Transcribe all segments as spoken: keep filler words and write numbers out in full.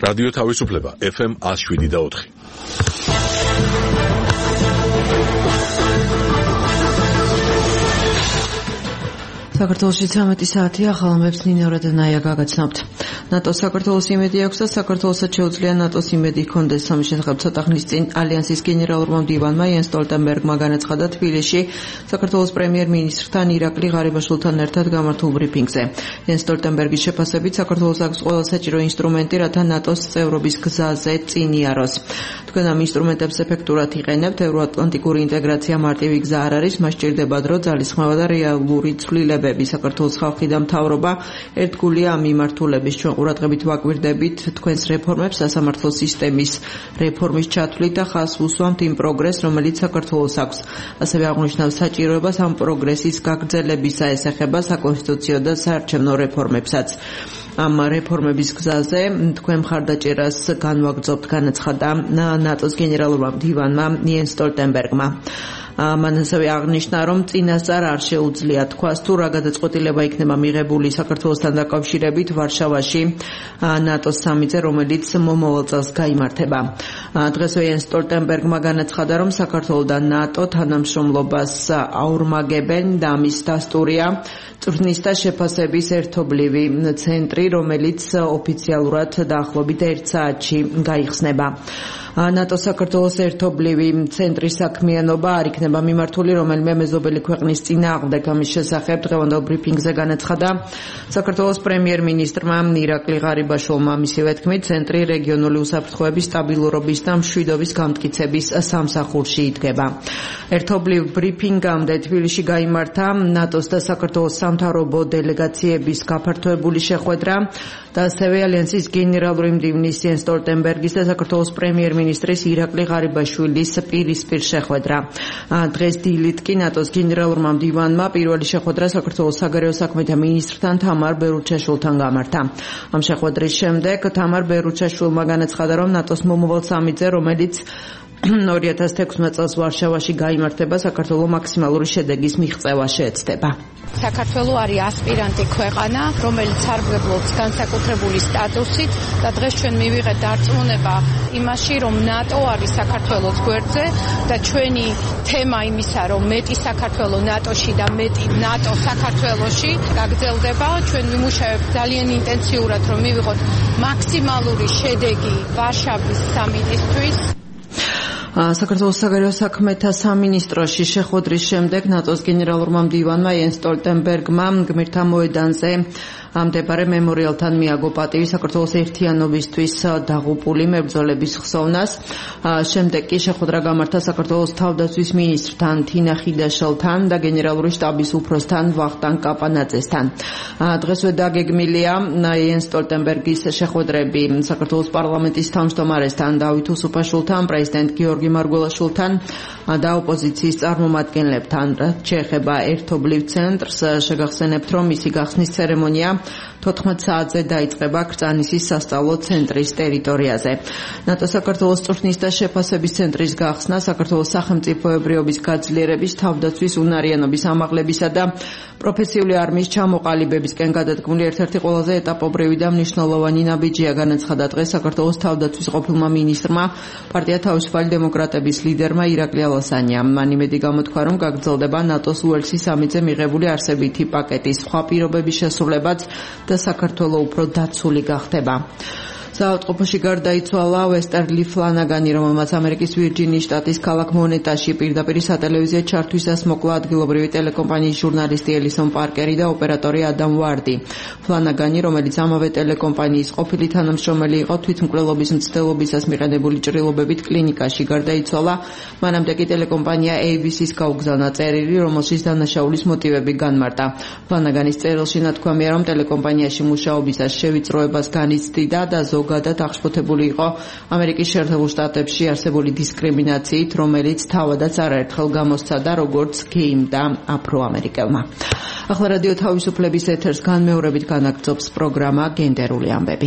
რადიო თავისუფლება ეფ ემ one oh seven და four. საქართველოში ცამეტი საათია, ხალხებს ნინორა და ნაია გაგაცნობთ. ნატოს საქართველოს იმედი აქვს და საქართველოსაც შეუძლია ნატოს იმედი ჰქონდეს. სამის შესახებ ცოტა ხნის წინ ალიანსის გენერალურმა მდივანმა იენს სტოლტენბერგმა განაცხადა თბილისში საქართველოს პრემიერ-მინისტრთან ირაკლი ღარიბაშვილთან ერთად გამართულ ბრიფინგზე. იენს სტოლტენბერგის შეფასებით საქართველოს აქვს ყველა საჭირო ინსტრუმენტი, რათა ნატოს წევრობის გზაზე წინ იაროს. თქვენ ამ ინსტრუმენტებს ეფექტურად იყენებთ, ევროატლანტიკური ინტეგრაცია მარტივი გზა არ არის, მას სჭირდება დრო, ძალისხმევა და რეალური ცვლილებები. საქართველოს ხალხი და მთავრობა ერთგულია ამ მიმართულების. ჩვენ ყურადღებით ვაკვირდებით თქვენს რეფორმებს, სასამართლო სისტემის რეფორმის ჩათვლით და ხაზს უსვამთ იმ პროგრესს, რომელიც საქართველოს აქვს. ასევე აღნიშნავს საჭიროებას ამ პროგრესის გაგრძელებისა, ეს ეხება საკონსტიტუციო და საარჩევნო რეფორმებსაც. ამ რეფორმების გზაზე თქვენ მხარდაჭერას განვაგრძობთ, განაცხადა ნატოს გენერალურმა მდივანმა იენს სტოლტენბერგმა. მან ასევე აღნიშნა, რომ წინასწარ არ შეუძლია თქვას თუ რა გადაწყვეტილება იქნება მიღებული საქართველოსთან დაკავშირებით ვარშავაში ნატოს სამიტზე, რომელიც მომავალ წელს გაიმართება. დღესვე იენს სტოლტენბერგმა განაცხადა, რომ საქართველო და ნატო თანამშრომლობას აორმაგებენ და ამის დასტურია წვრთნის და შეფასების ერთობლივი ცენტრი, რომელიც ოფიციალურად დაახლოებით ერთ საათში გაიხსნება. ნატო საქართველოს ერთობლივი ცენტრის საქმიანობა არ იქნება მიმართული რომელიმე მეზობელი ქვეყნის წინააღმდეგ. ამის შესახებ დღევანდელ ბრიფინგზე განაცხადა საქართველოს პრემიერ-მინისტრმა ირაკლი ღარიბაშვილმა. მისივე თქმით, ცენტრი რეგიონული უსაფრთხოების, სტაბილურობის და მშვიდობის გამტკიცების სამსახურში იდგება. ერთობლივ ბრიფინგამდე თბილისში გაიმართა ნატოს და საქართველოს სამთავრობო დელეგაციების გაფართოებული შეხვედრა და ასევე ალიანსის გენერალური მდივნის იენს სტოლტენბერგის და საქართველოს პრემიერ-მინისტრის ირაკლი ღარიბაშვილის პირისპირ შეხვედრა. დღეს დილით კი ნატოს გენერალურმა მდივანმა პირველი შეხვედრა საქართველოს საგარეო საქმეთა მინისტრთან თამარ ბერუჩაშვილთან გამართა. ამ შეხვედრის შემდეგ თამარ ბერუჩაშვილმა განაცხადა, რომ ნატოს მომავალ სამიტზე, რომელიც ორი ათას თექვსმეტ წელს ვარშავაში გაიმართება, საქართველოს მაქსიმალური შედეგის მიღწევა შეეცდება. საქართველო არის ასპირანტი ქვეყანა, რომელიც სარგებლობს განსაკუთრებული სტატუსით და დღეს ჩვენ მივიღეთ დარწმუნება იმაში, რომ ნატო არის საქართველოს გვერდზე და ჩვენი თემა იმისა, რომ მეტი საქართველო ნატოში და მეტი ნატო საქართველოში გაგრძელდება. ჩვენ ვიმუშავებთ ძალიან ინტენსიურად, რომ მივიღოთ მაქსიმალური შედეგი ვარშავის სამიტისთვის. საქართველოს საგარეო საქმეთა სამინისტროში შეხვედრის შემდეგ ნატოს გენერალურმა მდივანმა იენს სტოლტენბერგმა გმირთა მოედანზე ამდებარე მემორიალთან მიაგო პატივი საქართველოს ერთიანობისთვის დაღუპული მებრძოლების ხსოვნას. შემდეგ კი შეხვედრა გამართა საქართველოს თავდაცვის მინისტრთან თინა ხიდაშელთან და გენერალური შტაბის უფროსთან ვახტანგ კაპანაძესთან. დღესვე დაგეგმილია იენს სტოლტენბერგის შეხვედრები საქართველოს პარლამენტის თავმჯდომარესთან დავით უსუფაშვილთან, პრეზიდენტ გიორგი მარგველაშვილთან და ოპოზიციის წარმომადგენლებთან. შეეხება ერთობლივ ცენტრს, შეგახსენებთ, რომ მისი გახსნის ცერემონია თოთხმეტ საათზე დაიწყება კრწანისის სასწავლო ცენტრის ტერიტორიაზე. ნატო საქართველოს წვრთნის და შეფასების ცენტრის გახსნა საქართველოს სახელმწიფოებრიობის გაძლიერების, თავდაცვის, უნარიანობის, ამაღლებისა და პროფესიული არმიის ჩამოყალიბებისკენ გადადგმული ერთ-ერთი ყველაზე ეტაპობრივი და მნიშვნელოვანი ნაბიჯია, განაცხადა დღეს საქართველოს თავდაცვის ყოფილმა მინისტრმა, პარტია თავისუფალი დემოკრატების ლიდერმა ირაკლი ალასანიამ. მან იმედი გამოთქვა, რომ გაგრძელდება ნატოს უელსის სამიტზე მიღებული არსებითი პაკეტის სხვა პირობების შესრულებაც და საქართველო უფრო დაცული გახდება. საავადმყოფოში გარდაიცვალა ვესტერლი ფლანაგანი, რომელმაც ამერიკის ვირჯინიის შტატის ქალაქ მონეტაში პირდაპირ სატელევიზიო ჩართვისას მოკლა ადგილობრივი ტელეკომპანიის ჟურნალისტი ელისონ პარკერი და ოპერატორი ადამ ვარდი. ფლანაგანი, რომელიც ამავე ტელეკომპანიის ყოფილი თანამშრომელი იყო, თვითმკვლელობის მცდელობისას მიყენებული ჭრილობებით კლინიკაში გარდაიცვალა. მანამდე კი ტელეკომპანია ეი ბი სის გაუგზავნა წერილი, რომელშიც დანაშაულის მოტივები განმარტა. ფლანაგანის წერილში ნათქვამია, რომ ტელეკომპანიაში მუშაობისას შევიწროებას განიცდიდა და ზოგადად აღშფოთებული იყო ამერიკის შეერთებულ შტატებში არსებული დისკრიმინაციით, რომელიც თავადაც არაერთხელ გამოსცადა როგორც გეიმ და აფროამერიკელმა. ახლა რადიო თავისუფლების ეთერს განმეორებით განაგრძობს პროგრამა გენდერული ამბები.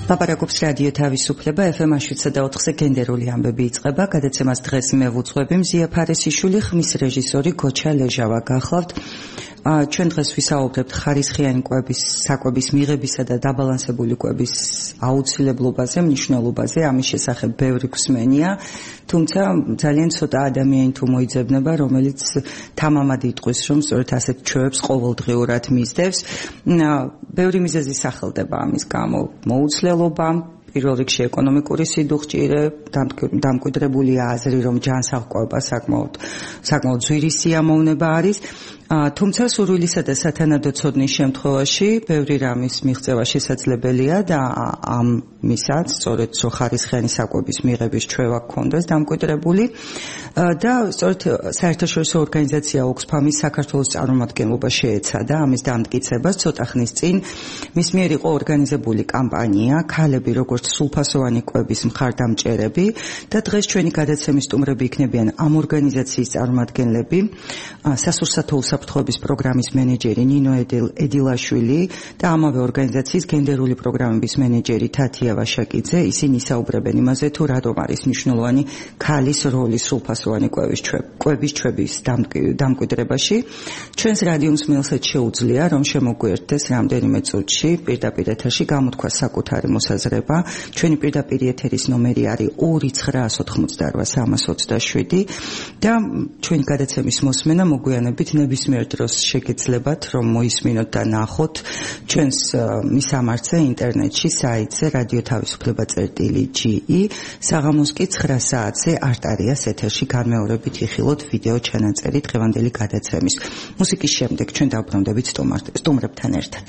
ლაპარაკობს რადიო თავისუფლება ეფ ემ შვიდსა და ოთხზე გენდერული ამბები იწყება. გადაცემას დღეს მე ვუძღვები მზია ფარესიშვილი, ხმის რეჟისორი გოჩა ლეჟავა. გახლავთ ჩვენ დღეს ვისაუბრებთ ხარისხიანი კვების, საკვების მიღებისა და დაბალანსებული კვების აუცილებლობაზე, მნიშვნელობაზე. ამის შესახებ ბევრი გვსმენია, თუმცა ძალიან ცოტა ადამიანი თუ მოიძებნება, რომელიც თამამად იტყვის, რომ სწორედ ასეთ ჩვევებს ყოველდღიურად მისდევს. ბევრი მიზეზი სახელდება ამის გამო. მოუცლელობა, პირველ რიგში ეკონომიკური სიდუხჭირე, დამკვიდრებული აზრი, რომ ჯანსაღკვება საკმაოდ საკმაოდ ძვირი სიამოვნება არის. თუმცა სურვილისა და სათანადო ცოდნის შემთხვევაში ბევრი რამის მიღწევა შესაძლებელია და ამისაც სწორედ ხარისხიანი საკვების მიღების ჩვევა გქონდეს დამკვიდრებული და სწორედ საერთაშორისო ორგანიზაცია ოქსფამის საქართველოს წარმომადგენლობა შეეცადა ამის დამტკიცებას ცოტა ხნის წინ. მის მიერ იყო ორგანიზებული კამპანია ქალები როგორც სრულფასოვანი კვების მხარდამჭერები და დღეს ჩვენი გადაცემის სტუმრები იქნებიან ამ ორგანიზაციის წარმომადგენლები, სასურსათო უსაფრთხოების პროგრამის მენეჯერი ნინო ედილაშვილი და ამავე ორგანიზაციის გენდერული პროგრამების მენეჯერი თათია ვაშაკიძე. ისინი საუბრებენ იმაზე, თუ რატომ არის მნიშვნელოვანი ქალის როლი სრულფასოვანი კვების ჩვევის დამკვიდრებაში. ჩვენს რადიო მსმენელსაც შეუძლია, რომ შემოგვიერთდეს რამდენიმე წუთში პირდაპირ ეთერში გამოთქვა საკუთარი მოსაზრება. ჩვენი პირდაპირ ეთერის ნომერი არის ორი ცხრაას ოთხმოცდარვა სამას ოცდაშვიდი და ჩვენი გადაცემის მოსმენა მოგვიანებით ნებისმიერ დროს შეგეძლებათ, რომ მოისმინოთ და ნახოთ ჩვენს მისამართზე ინტერნეტში საიტზე რადიო თავისუფლება წერტილი ჯი ი. საღამოს კი ცხრა საათზე არტარიას ეთერში განმეორებით იხილოთ ვიდეო ჩანაწერი დღევანდელი გადაცემის. მუსიკის შემდეგ ჩვენ დავბრუნდებით სტუმრებთან ერთად.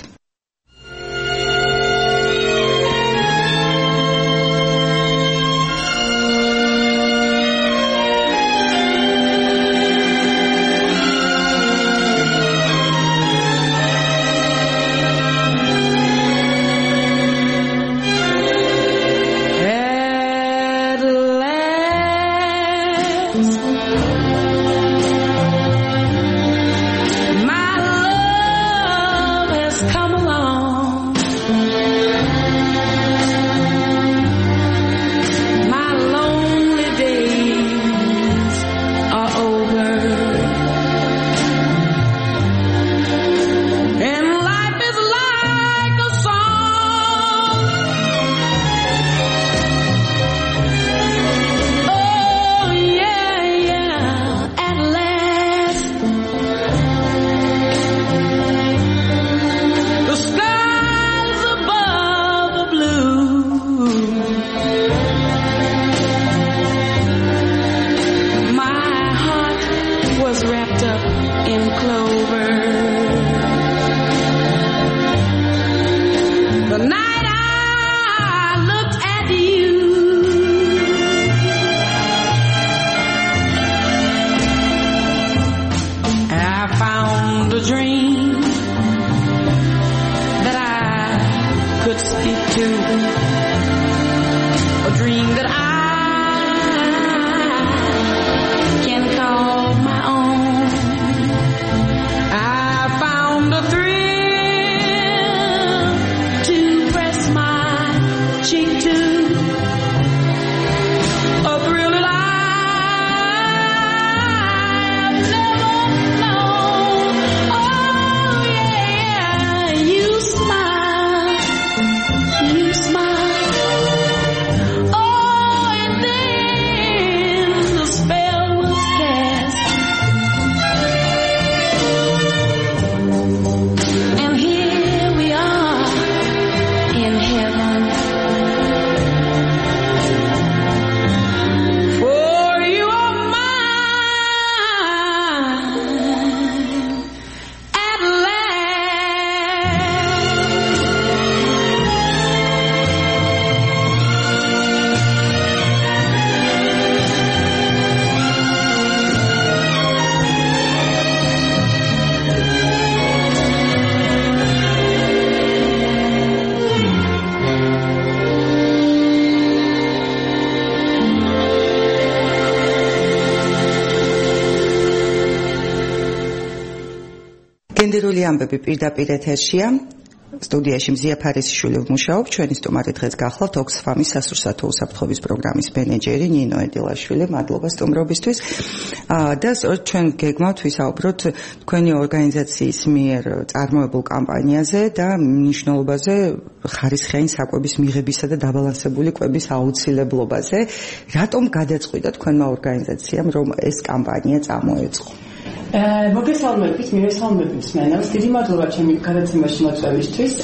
გენდერული ამბები პირდაპირ ეთერშია. სტუდიაში მზია ფარისიშვილი ვმუშაობ, ჩვენი სტუმარი დღეს გახლავთ ოქსფამის სასურსათო უსაფრთხოების პროგრამის მენეჯერი ნინო ედილაშვილი. მადლობა სტუმრობისთვის. და სწორედ ჩვენ გეგმავთ ვისაუბროთ თქვენი ორგანიზაციის მიერ წარმოებულ კამპანიაზე და მნიშვნელობაზე ხარისხიანი საკვების მიღებისა და დაბალანსებული კვების აუცილებლობაზე. რატომ გადაწყვიტა თქვენმა ორგანიზაციამ რომ ეს კამპანია წამოეწყო? მოგესალმებით, მივესალმებით მსმენელს. დიდი მადლობა ჩემი გადაცემაში მოწვევისთვის.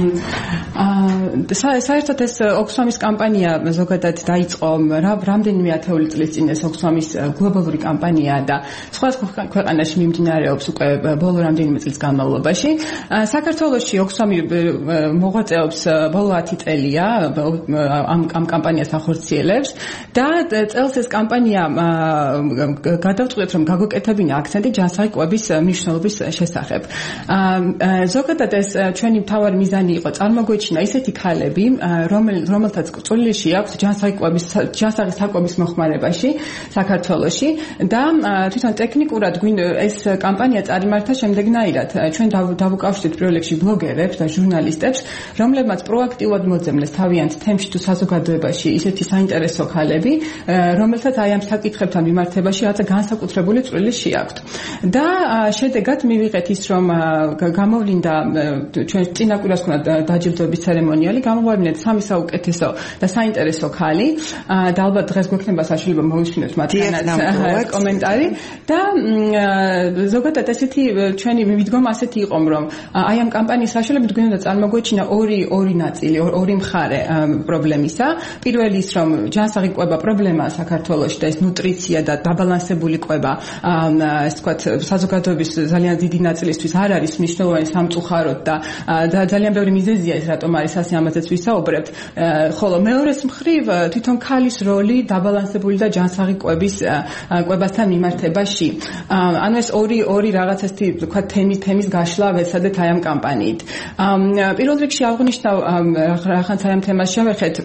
საერთოდ ეს ოქსფამის კამპანია ზოგადად დაიწყო რამდენიმე ათეული წლის წინ. ეს ოქსფამის გლობალური კამპანიაა და სხვადასხვა ქვეყანაში მიმდინარეობს უკვე ბოლო რამდენიმე წლის განმავლობაში. საქართველოში ოქსფამი მოღვაწეობს ბოლო ათი წელია, ამ ამ კამპანიას ახორციელებს და წელს ეს კამპანია გადავწყვეტ რომ გაგუკეთებინა აქცენტი ჯანსაღი კვების მნიშვნელობის შესახებ. ზოგადად ეს ჩვენი მთავარი მიზანი იყო წარმოგვეჩინა ისეთი ქალები, რომელთაც წვლილი აქვს ჯანსაღი კვების ჯანსაღი საკვების მოხმარებაში საქართველოში და თვითონ ტექნიკურად ეს კამპანია წარიმართა შემდეგნაირად. ჩვენ დავუკავშირეთ პირველ რიგში ბლოგერებს და ჟურნალისტებს, რომლებმაც პროაქტიულად მოძებნეს თავიანთ თემში თუ საზოგადოებაში ისეთი საინტერესო ქალები, რომელთაც აი ამ საკითხებთან მიმართებაში რაღაცა განსაკუთრებული წვლილი შეაქვთ. და შედეგად მივიღეთ ის რომ გამოვლინდა ჩვენ წინა კვირას ქონდა დაჯილდოების ცერემონიალი, გამოვარდნეთ სამი საუკეთესო და საინტერესო ქალი და ალბათ დღეს გვექნება საშუალება მოვისმინოთ მათგანაც კომენტარი და ზოგადად ესეთი ჩვენი მიდგომა ასეთი იყო რომ აი ამ კამპანიის საშუალებით გვინდა წარმოგვეჩინა ორი ორი ნაწილი, ორი მხარე პრობლემისა. პირველი ის რომ ჯანსაღი კვება პრობლემაა საქართველოში და ეს ნუტრიცია და დაბალანსებული კვება ეს თქვა საზოგადოების ძალიან დიდი ნაწილისთვის არ არის მნიშვნელოვანი სამწუხაროდ და ძალიან ბევრი მიზეზია ეს რატომ არის ასე ამაზეც ვისაუბრებთ. ხოლო მეორეს მხრივ თვითონ ქალის როლი დაბალანსებული და ჯანსაღი კვების კვებასთან მიმართებაში. ანუ ეს ორი ორი რაღაც ესეთი თქვა თემის თემის გაშლა ვეცადეთ აი ამ კამპანიით. პირველ რიგში აღნიშნავ რაღაცა ამ თემას შევეხეთ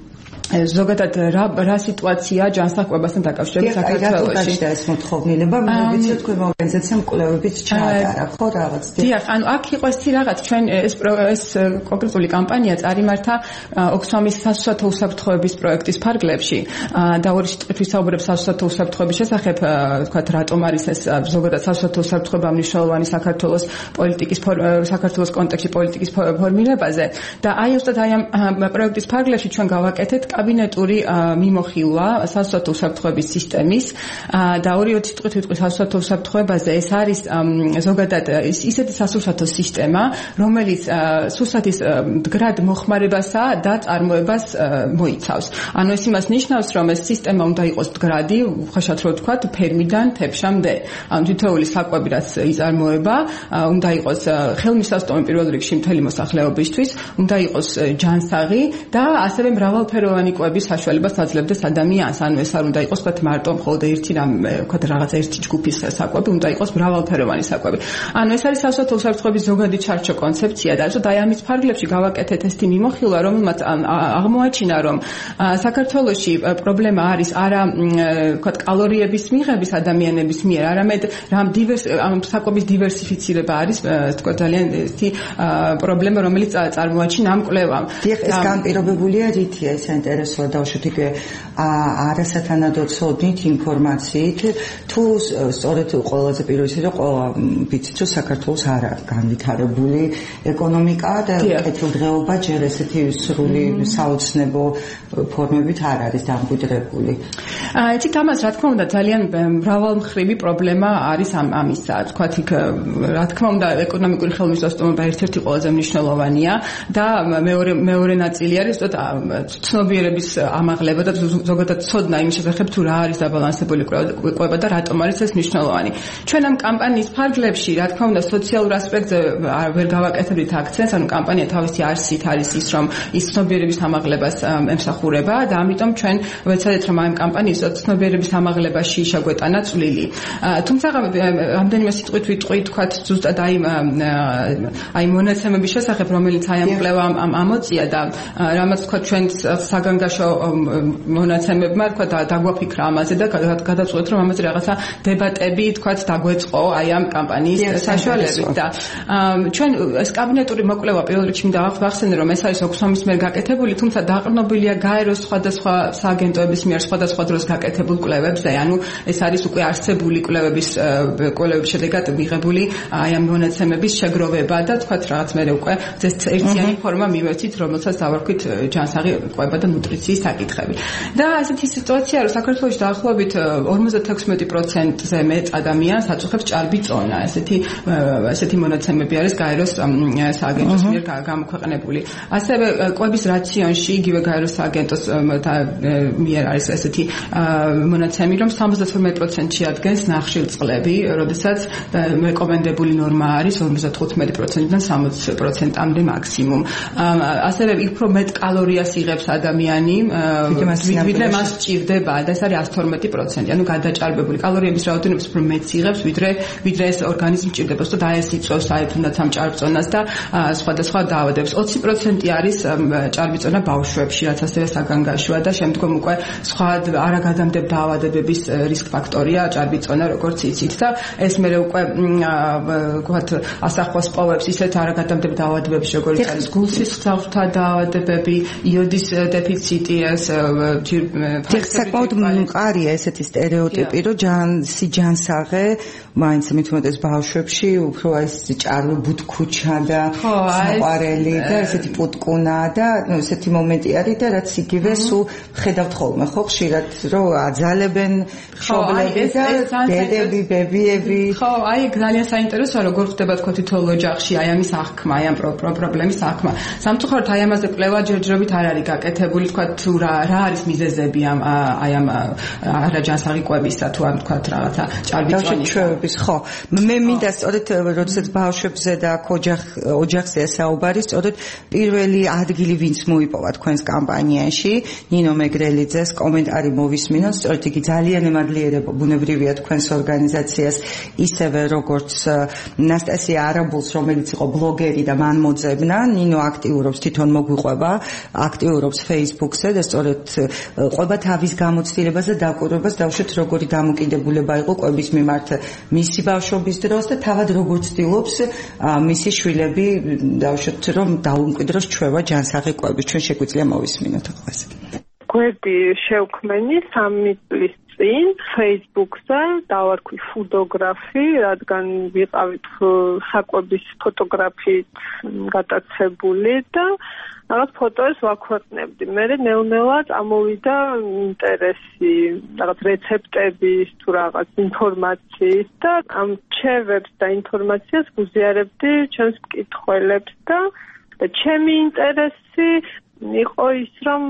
ზოგადად რა რა სიტუაცია ჯანსაღ კვებასთან დაკავშირებით საქართველოში. და ეს მოთხოვნილება მოვიცეთ თქვენ ორგანიზაციამ კვლევებით ჩაატარა, ხო რაღაც. დიახ, ანუ აქ იყო ეს რაღაც ჩვენ ეს ეს კონკრეტული კამპანია წარიმართა ოქსფამის სასურსათო უსაფრთხოების პროექტის ფარგლებში და ორი სიტყვით ვისაუბრებ სასურსათო უსაფრთხოების შესახებ, თქვათ რატომ არის ეს ზოგადად სასურსათო უსაფრთხოება მნიშვნელოვანი საქართველოს პოლიტიკის საქართველოს კონტექსტში პოლიტიკის ფორმირებაზე და აი უბრალოდ აი ამ პროექტის ფარგლებში ჩვენ გავაკეთეთ კაბინეტური მიმოხილვა სასურსათო უსაფრთხოების სისტემის და ორი სიტყვით ვიტყვი სასურსათო უსაფრთხოებაზე. ეს არის ზოგადად ისეთი სასურსათო სისტემა, რომელიც სურსათის მდგრად მოხმარებასა და წარმოებას მოიცავს. ანუ ეს იმას ნიშნავს, რომ ეს სისტემა უნდა იყოს მდგრადი, უხეშად რო ვთქვათ, ფერმიდან თეფშამდე. ანუ თითოეული საკვები რაც იწარმოება, უნდა იყოს ხელმისაწვდომი პირველ რიგში მთელი მოსახლეობისთვის, უნდა იყოს ჯანსაღი და ასევე მრავალფეროვანი კვების საშუალებას აძლევდეს ადამიანს. ანუ ეს არ უნდა იყოს თქვათ მარტო მხოლოდ ერთი რამ თქვათ რაღაც ერთი ჯგუფის საკვები, უნდა იყოს მრავალფეროვანი საკვები. ანუ ეს არის სასურსათო უსაფრთხოების ზოგადი ჩარჩო კონცეფცია და ზოგადად აი ამის ფარგლებში გავაკეთეთ ესეთი მიმოხილვა, რომელმაც აღმოაჩინა, რომ საქართველოში პრობლემა არის არა თქვათ კალორიების მიღების ადამიანების მიერ, არამედ რამ დივერს ამ საკვების დივერსიფიცირება არის თქვათ ძალიან ესეთი პრობლემა, რომელიც წარმოაჩინა ამ კვლევამ. დიახ, ეს განპირობებულია რითია ეს ინტერესოა დავუშვით იქ არასათანადო ცოდნით ინფორმაციით თუ სწორედ ყველაზე პირველი რომ ყველა ვიცით რომ საქართველოს არ არის განვითარებული ეკონომიკა და კეთილდღეობა ჯერ ესეთი სრული საოცნებო ფორმებით არ არის დამკვიდრებული. ეცით ამას რა თქმა უნდა ძალიან მრავალმხრივი პრობლემა არის ამ ამისა. თქვათ იქ რა თქმა უნდა ეკონომიკური ხელმისაწვდომობა ერთ-ერთი ყველაზე მნიშვნელოვანია და მეორე მეორე ნაწილი არის ცნობიერების ამაღლება და ზოგადად ცოდნა იმის შესახებ თუ რა არის დაბალანსებული კვება და რატომ არის ეს მნიშვნელოვანი. ჩვენ ამ კამპანიის ფარგლებში რა თქმა უნდა სოციალურ ასპექტზე ვერ გავაკეთებთ აქცენტს, ანუ კამპანია თავისი არსით არის ის რომ ის ცნობიერების ამაღლებას ემსახურება და ამიტომ ჩვენ ვეცადეთ რომ ამ კამპანიის ცნობიერების ამაღლებაში შეგვეტანა წვლილი. თუმცა რამდენიმე სიტყვით ვიტყვი თქვათ ზუსტად აი აი მონაცემების შესახებ, რომელიც აი ამ კვლევამ ამოწია და რამაც თქვათ ჩვენ საგანგაშო მონაცემებმა თქვა დაგვაფიქრა ამაზე და გადაწყვეტ რომ ამაზე რაღაცა დებატები თქვა დაგვეწყო აი ამ კამპანიის საშუალებით და ჩვენ ეს კაბინეტური მოკვლევა პირველ რიგში მინდა ვახსენე რომ ეს არის ოქსფამის მიერ გაკეთებული თუმცა დაყრდნობილია გაეროს სხვადასხვა სააგენტოების მიერ სხვადასხვა დროს გაკეთებულ კვლევებზე ანუ ეს არის უკვე არსებული კვლევების კვლევების შედეგად მიღებული აი ამ მონაცემების შეგროვება და თქვა რაღაც მე უკვე ეს ერთიანი ფორმა მივეცით რომელსაც დავარქვით ჯანსაღი ყვება და ნუტრიციის საკითხები და ასეთი სიტუაცია რომ საქართველოში დაახლოებით ორმოცდათექვსმეტი პროცენტზე მეტ ადამიანს აწუხებს ჭარბი წონა ესეთი ესეთი მონაცემები არის გაეროს სააგენტოს მიერ გამოქვეყნებული ასევე ყვების რაციონში იგივე გაეროს სააგენტოს მიერ არის ესეთი მონაცემი რომ სამოცდათორმეტ პროცენტში ადგენს ნახშირწყლები როდესაც რეკომენდებული ნორმა არის ორმოცდათხუთმეტი პროცენტიდან სამოცი პროცენტამდე მაქსიმუმ ასევე უფრო მეტ კალორიას იღებს ადამიანი ვიდრე მას სჭირდება და ეს არის εκατს თორმეტი პროცენტი ანუ გადაჭარბებული კალორიების რაოდენობის უფრო მეტს იღებს ვიდრე ვიდრე ეს ორგანიზმი სჭირდება და ეს იწვევს აერთუნდაც ამ ჭარბწონას და სხვადასხვა დაავადებს ოცი პროცენტი არის ჭარბიწონა ბავშვებში რაც ასევე საგანგაშოა და შემდგომ უკვე სხვა არაგადამდებ დაავადებების რისკ ფაქტორია ჭარბიწონა როგორც იცით და ეს მე უკვე ვთქვათ ასახავს პოვებს ისეთ არაგადამდებ დაავადებებს როგორც არის გულსისხლძარღვთა დაავადებები იოდის დეფიციტი ეს საკმაოდ მყარია ესეთი სტერეოტიპი რომ ჯანსი ჯანსაღე მაინც მithumetes ბავშვებში უფრო ეს ჭარბი ბუთქუჩა და საყვარელი და ესეთი პუტკუნა და ესეთი მომენტი არის და რაც იგივე სულ ხედავთ ხოლმე ხო ხშირად რომ აძალებენ მშობლები და დედები ბებიები ხო აი ძალიან საინტერესოა როგორ ხდება თქო თითოეულ ოჯახში აი ამის აღქმა აი ამ პრობლემის აღქმა სამწუხაროდ აი ამაზე კვლევა ჯერჯერობით არ არის გაკეთებული თქვა თუ რა რა არის მიზეზები ამ აი ამ არაჯანსაღი კვებისა თუ ამ თქვა რაღაცა ჭარბი წონის ხო მე მინდა სწორედ როდესაც ბავშვებზე და ოჯახ ოჯახზე საუბარი სწორედ პირველი ადგილი ვინც მოიპოვა თქვენს კამპანიაში ნინო მეგრელიძეს კომენტარი მოვისმინოთ სწორედ იგი ძალიან ემადლიერება ბუნებრივია თქვენს ორგანიზაციას ისევე როგორც ნასტასია არაბულს რომელიც იყო ბლოგერი და მან მოძებნა ნინო აქტიურობს თვითონ მოგვიყვება აქტიურობს Facebook-ზე და სწორედ ყვება თავის გამოცდილებას და დაკვირვებას დავუშვათ როგორი დამოკიდებულება იყო ყვების მიმართ მისი ბავშვობის დროს და თავად როგორ ცდილობს მისი შვილები დავუშვათ რომ დაუმკვიდროს ჩვევა ჯანსაღი ყვების ჩვენ შეგვიძლია მოვისმინოთ ახლა კვები შევქმენი სამი წლის წინ Facebook-ზე დავარქვი ფოტოგრაფი რადგან ვიყავით საკვების ფოტოგრაფიით გატაცებული და რაღაც ფოტოებს ვაქვეყნებდი. მე ნელ-ნელა წამოვიდა ინტერესი, რაღაც რეცეპტების თუ რაღაც ინფორმაციის და ამ რჩევებს და ინფორმაციას გუზიარებდი ჩემს მკითხველებს და ჩემი ინტერესი იყო ის რომ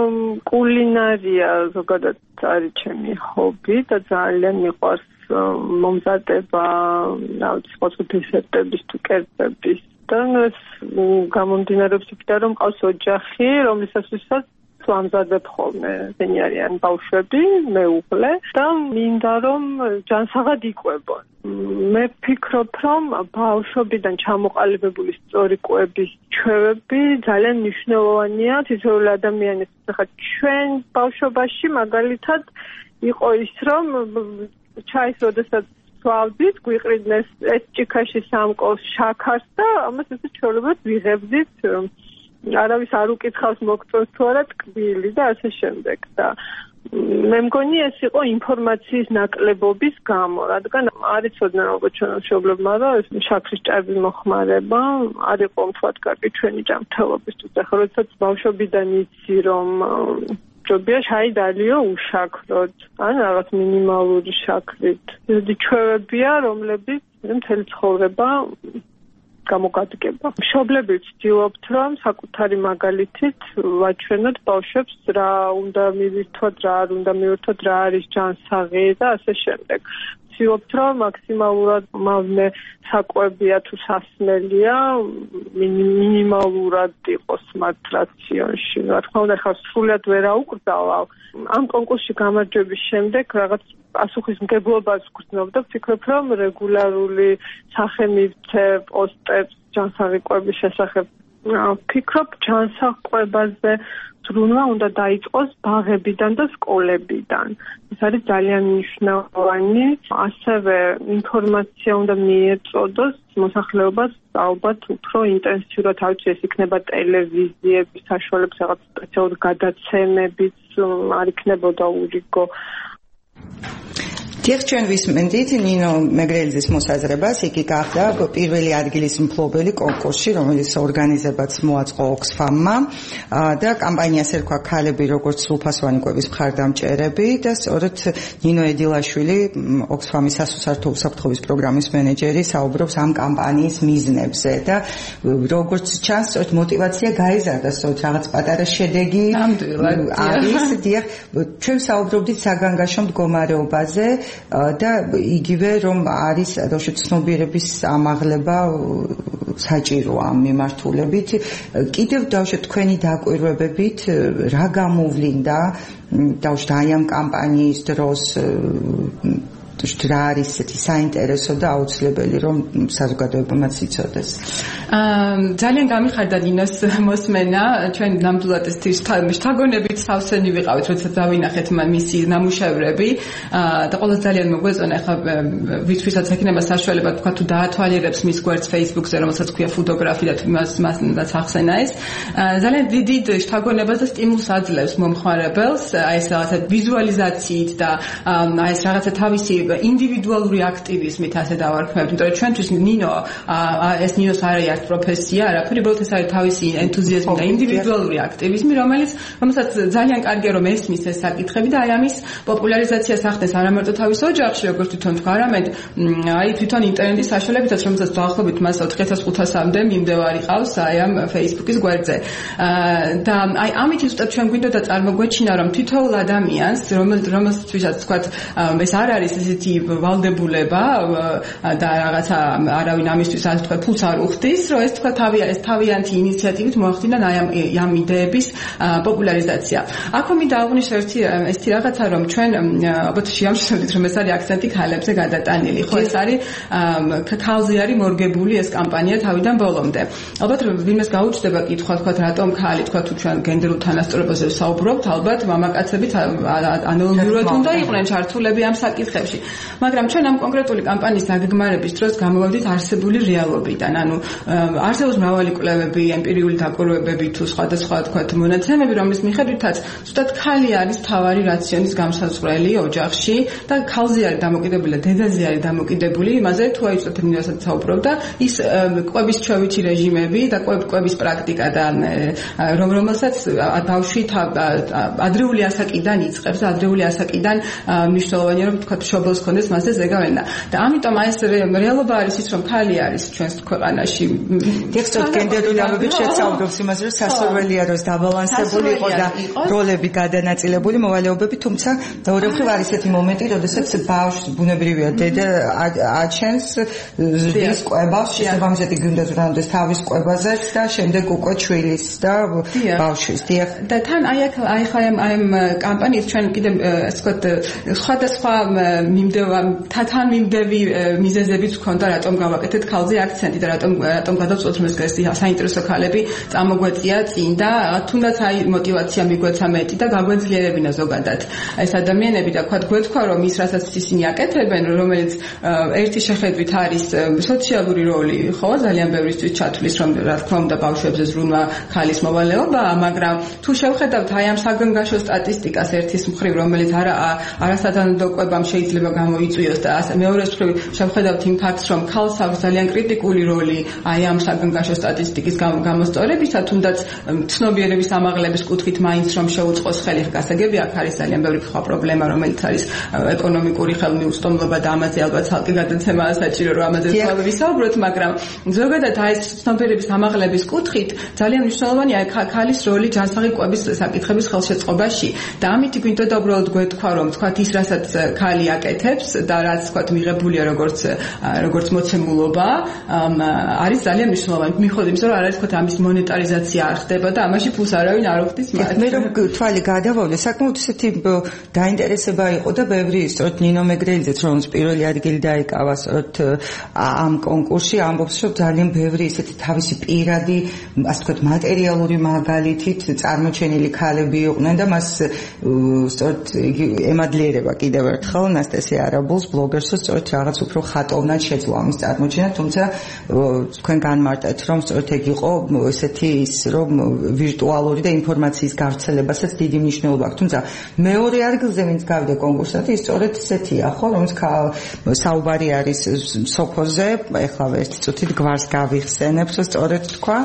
კულინარია ზოგადად არის ჩემი ჰობი და ძალიან მიყვარს მომზადება რაღაც სპეციალისტების თუ კერძების და ეს გამომდინარეობს იქიდან რომ ყავს ოჯახი რომლისაცვისაც ვამზადებ ხოლმე ზენი არიან ბავშვები მეუღლე და მინდა რომ ჯანსაღად იყვებონ მე ვფიქრობ რომ ბავშვობიდან ჩამოყალიბებული სწორი კვების ჩვევები ძალიან მნიშვნელოვანია თითოეული ადამიანის ხა ჩვენ ბავშვობაში მაგალითად იყო ის რომ ჩაის როდესაც ვავდით გვიყრიდნენ ეს ჭიქაში სამკოს შაქარს და ამას ესე ჩვეულებრივ ვიღებდით არავის არ უკითხავს მოგწონს თუ არა ტკბილი და ასე შემდეგ და მე მგონი ეს იყო ინფორმაციის ნაკლებობის გამო რადგან არ იცოდნენ ალბათ ჩვენ მშობლებმა რომ ეს შაქრის ჭარბი მოხმარება არ იყო მთლად კარგი ჩვენი ჯანმრთელობისთვის ახლა როდესაც ბავშვობიდან იცი რომ ჯობია შაი დალიო უშაქროთ ან რაღაც მინიმალური შაქრით ისეთი ჩვევებია რომლებიც მთელი ცხოვრება გამოგადგება. მშობლები ვცდილობთ რომ საკუთარი მაგალითით ვაჩვენოთ ბავშვებს რა უნდა მივირთოთ, რა არ უნდა მივირთოთ, რა არის ჯანსაღი და ასე შემდეგ. ვცდილობთ რომ მაქსიმალურად მავნე საკვებია თუ სასმელია მინიმალურად იყოს მათ რაციონში. რა თქმა უნდა, ხა სრულად ვერ აუკრძალავ. ამ კონკურსში გამარჯვების შემდეგ რაღაც პასუხისმგებლობას ვგრძნობ და ვფიქრობ რომ რეგულარული სახე მივცე პოსტებს ჯანსაღი კვების შესახებ ვფიქრობ ჯანსაღყვებაზე ზრუნვა უნდა დაიწყოს ბაღებიდან და სკოლებიდან. ეს არის ძალიან მნიშვნელოვანი. ასევე ინფორმაცია უნდა მიეწოდოს მოსახლეობას ალბათ უფრო ინტენსიურად, არ ვიცი, ეს იქნება ტელევიზიების საშუალებით, რაღაც სპეციალური გადაცემებიც არ იქნებოდა ურიგო. დიახ, ჩვენ ვისმენდით ნინო მეგრელიძის მოსაზრებას, იგი გახდა პირველი ადგილის მფლობელი კონკურსში, რომელიც ორგანიზებაც მოაწყო ოქსფამმა და კამპანიას ერქვა ქალები როგორც სრულფასოვანი კვების მხარდამჭერები და სწორედ ნინო ედილაშვილი, ოქსფამის სასუსართო უსაფრთხოების პროგრამის მენეჯერი, საუბრობს ამ კამპანიის მიზნებზე და როგორც ჩანს, სწორედ мотиваცია გაიზარდა, სწორედ რაღაც პატარა შედეგი არის. დიახ, ჩვენ საუბრობდით საგანგაშო მდგომარეობაზე და იგივე რომ არის ბავშვების ცნობიერების ამაღლება საჭიროა ამ მიმართულებით. კიდევ ბავშვებს თქვენი დაკვირვებებით რა გამოვლინდა ბავშვთა აი ამ კამპანიის დროს რა არის ესეთი საინტერესო და აუცილებელი რომ საზოგადოებამაც იცოდეს. ძალიან გამიხარდა ნინოს მოსმენა, ჩვენ ნამდვილად ეს შთაგონებით სავსენი ვიყავით, როცა დავინახეთ მისი ნამუშევრები და ყოველს ძალიან მოგვეწონა ხა ვისაც ექნება საშუალება თქვა თუ დაათვალიერებს მის გვერდს Facebook-ზე, რომელსაც ქვია ფოტოგრაფი და მას მას ახსენა ეს. ძალიან დიდი შთაგონებას და სტიმულს აძლევს მომხმარებელს, აი ეს რაღაცა ვიზუალიზაციით და აი ეს რაღაცა თავისი ინდივიდუალური აქტივიზმით ასე დავარქმევთ, იმიტომ რომ ჩვენთვის ნინო ეს ნინოს არის არც პროფესია, არაფერი, უბრალოდ ეს არის თავისი ენთუზიაზმი და ინდივიდუალური აქტივიზმი, რომელიც რომელსაც ძალიან კარგია რომ ესმის ეს საკითხები და აი ამის პოპულარიზაციას ახდენს არა მარტო თავის ოჯახში, როგორც თვითონ თქვა, არამედ აი თვითონ ინტერნეტის საშუალებითაც, რომელსაც დაახლოებით მას ოთხი ათას ხუთასამდე მიმდევარი ყავს აი ამ Facebook-ის გვერდზე. და აი ამით ზუსტად ჩვენ გვინდოდა წარმოგვეჩინა რომ თითოეულ ადამიანს, რომელსაც თქვა ეს არ არის ესეთი ვალდებულება და რაღაცა არავინ ამისთვის ასე თქვა ფულს არ უხდის, რომ ეს თქვა თავი ეს თავიანთი ინიციატივით მოახდინა აი ამ ამ იდეების პოპულარიზაცია. აქ მე დავუნიშნე ერთი ესეთი რაღაცა რომ ჩვენ ალბათ შეამჩნევთ რომ ეს არის აქცენტი ქალებზე გადატანილი. ხო ეს არის ქალზე არის მორგებული ეს კამპანია თავიდან ბოლომდე. ალბათ ვინმეს გაუჩნდება კითხვა თქვა რატომ ქალი თქვა თუ ჩვენ გენდერულ თანასწორობაზე ვსაუბრობთ, ალბათ მამაკაცებიც ანალოგიურად უნდა იყვნენ ჩართულები ამ საკითხებში. მაგრამ ჩვენ ამ კონკრეტული კამპანიის დაგეგმარების დროს გამოვავდით არსებული რეალობიდან. ანუ არსებობს მრავალი კვლევები, ემპირიული დაკვირვებები თუ სხვადასხვა თქვა მონაცემები, რომლის მიხედვითაც ზუსტად ქალი არის მთავარი რაციონის გამსაზღვრელი ოჯახში და ქალზე არის დამოკიდებული და დედაზე არის დამოკიდებული იმაზე, თუ აი ზუსტად მინასაც საუბრობდა, ის კვების ჩვევითი რეჟიმები და კვების პრაქტიკა და რომ რომელსაც ბავშვი ადრეული ასაკიდან იწყებს და ადრეული ასაკიდან მნიშვნელოვანია რომ თქვა შობელს ქონდეს მასზე ზეგავენა. და ამიტომ აი ეს რეალობა არის ის რომ ქალი არის ჩვენს ქვეყანაში. დიახ, გენდერული ამბებით შეცაუბრობს იმაზე, რომ სასურველია რომ დაბალანსებული იყო და როლები გადანაწილებული მოვალეობები, თუმცა ორივე არის ესეთი მომენტი, როდესაც ბავშვს ბუნებრივია დედა აჩენს ზრდის კვებას, შესაბამისად გინდა ზრუნდეს თავის კვებაზეც და შემდეგ უკვე ჩვილის და ბავშვის. დიახ. და თან აი აქ აი ხა ამ კამპანიის ჩვენ კიდე ასე ვთქვათ სხვადასხვა მიმდევა თან მიმდევი მიზეზებიც ჰქონდა რატომ გავაკეთეთ ქალზე აქცენტი და რატომ რატომ გადავწყვეტ რომ ეს საინტერესო ქალები წამოგვეწია წინ და თუნდაც აი мотиваცია მიგვეცა მეტი და გაგვეძლიერებინა ზოგადად ეს ადამიანები და თქვა გვეთქვა რომ ის რასაც ისინი აკეთებენ რომელიც ერთი შეხედვით არის სოციალური როლი ხო ძალიან ბევრისთვის ჩათვლის რომ რა თქმა უნდა ბავშვებზე ზრუნვა ქალის მოვალეობაა მაგრამ თუ შევხედავთ აი ამ საგანგაშო სტატისტიკას ერთის მხრივ რომელიც არა არასათანადო კვებამ შეიძლება გამოიწვიოს და მეორეს მხრივ შევხედავთ იმ ფაქტს რომ ქალს აქვს ძალიან კრიტიკული როლი აი ამ საგანგაშო სტატისტიკის გამოსწორებისა თუნდაც ცნობიერების ამაღლების კუთხით მაინც რომ შეუწყოს ხელი გასაგები აქ არის ძალიან ბევრი სხვა პრობლემა რომელიც არის ეკონომიკური ხელმიუწვდომობა და ამაზე ალბათ ცალკე გადაცემაა საჭირო რომ ამაზე სხვა ვისაუბროთ მაგრამ ზოგადად აი ეს ცნობიერების ამაღლების კუთხით ძალიან მნიშვნელოვანია ქალის როლი ჯანსაღი კვების საკითხების ხელშეწყობაში და ამით გვინდოდა უბრალოდ გვეთქვა რომ თქვათ ის რასაც ქალი აკეთებს აკეთებს და რაც თქვათ მიღებულია როგორც როგორც მოცემულობა არის ძალიან მნიშვნელოვანი. მიუხედავად იმისა, რომ არის თქვათ ამის მონეტარიზაცია არ ხდება და ამაში ფულს არავინ არ უხდის მათ. მე რომ თვალი გადავავლე, საკმაოდ ისეთი დაინტერესება იყო და ბევრი სწორედ ნინო მეგრელიძეც რომელიც პირველი ადგილი დაიკავა სწორედ ამ კონკურსში ამბობს, რომ ძალიან ბევრი ისეთი თავისი პირადი, ასე ვთქვათ, მატერიალური მაგალითით წარმოჩენილი ქალები იყვნენ და მას სწორედ ემადლიერება კიდევ ერთხელ ნასტასია არაბულს, ბლოგერს, სწორედ რაღაც უფრო ხატოვნად შეძლო ამის წარმოჩენა, თუმცა თქვენ განმარტეთ, რომ სწორედ ეგ იყო ესეთი ის, რომ ვირტუალური და ინფორმაციის გავრცელებასაც დიდი მნიშვნელობა აქვს. თუმცა მეორე ადგილზე ვინც გავიდა კონკურსად, ის სწორედ ესეთია, ხო, რომელიც საუბარი არის სოფოზე, ეხლა ერთ წუთით გვარს გავიხსენებთ, სწორედ თქვა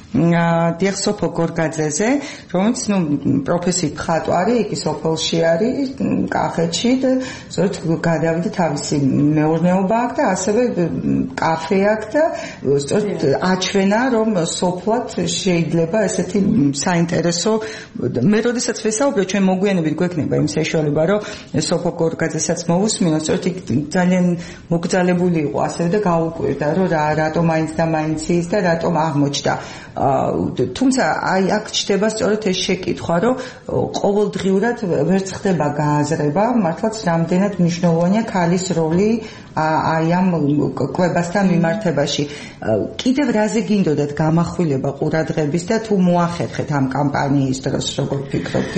დიახ სოფო გორგაძეზე, რომელიც ნუ პროფესიით მხატვარი, იგი სოფელში არის, კახეთში და სწორედ გადავიდა თავისი მეურნეობა აქვს და ასევე კაფე აქვს და სწორედ აჩვენა, რომ სოფლად შეიძლება ესეთი საინტერესო მე როდესაც ვესაუბრე, ჩვენ მოგვიანებით გვექნება იმ საშუალება, რომ სოფო გორგაძესაც მოვუსმინოთ, სწორედ ძალიან მოგძალებული იყო ასევე და გაუკვირდა, რომ რატომ მაინც და მაინც ის და რატომ აღმოჩნდა თუმცა აი აქ ჩდება სწორედ ეს შეკითხვა, რომ ყოველდღიურად ვერც ხდება გააზრება, მართლაც რამდენად მნიშვნელოვანია ქალის როლი აი ამ კვებასთან მიმართებაში. კიდევ რაზე გინდოდათ გამახვილება ყურადღების და თუ მოახერხეთ ამ კამპანიის დროს, როგორ ფიქრობთ?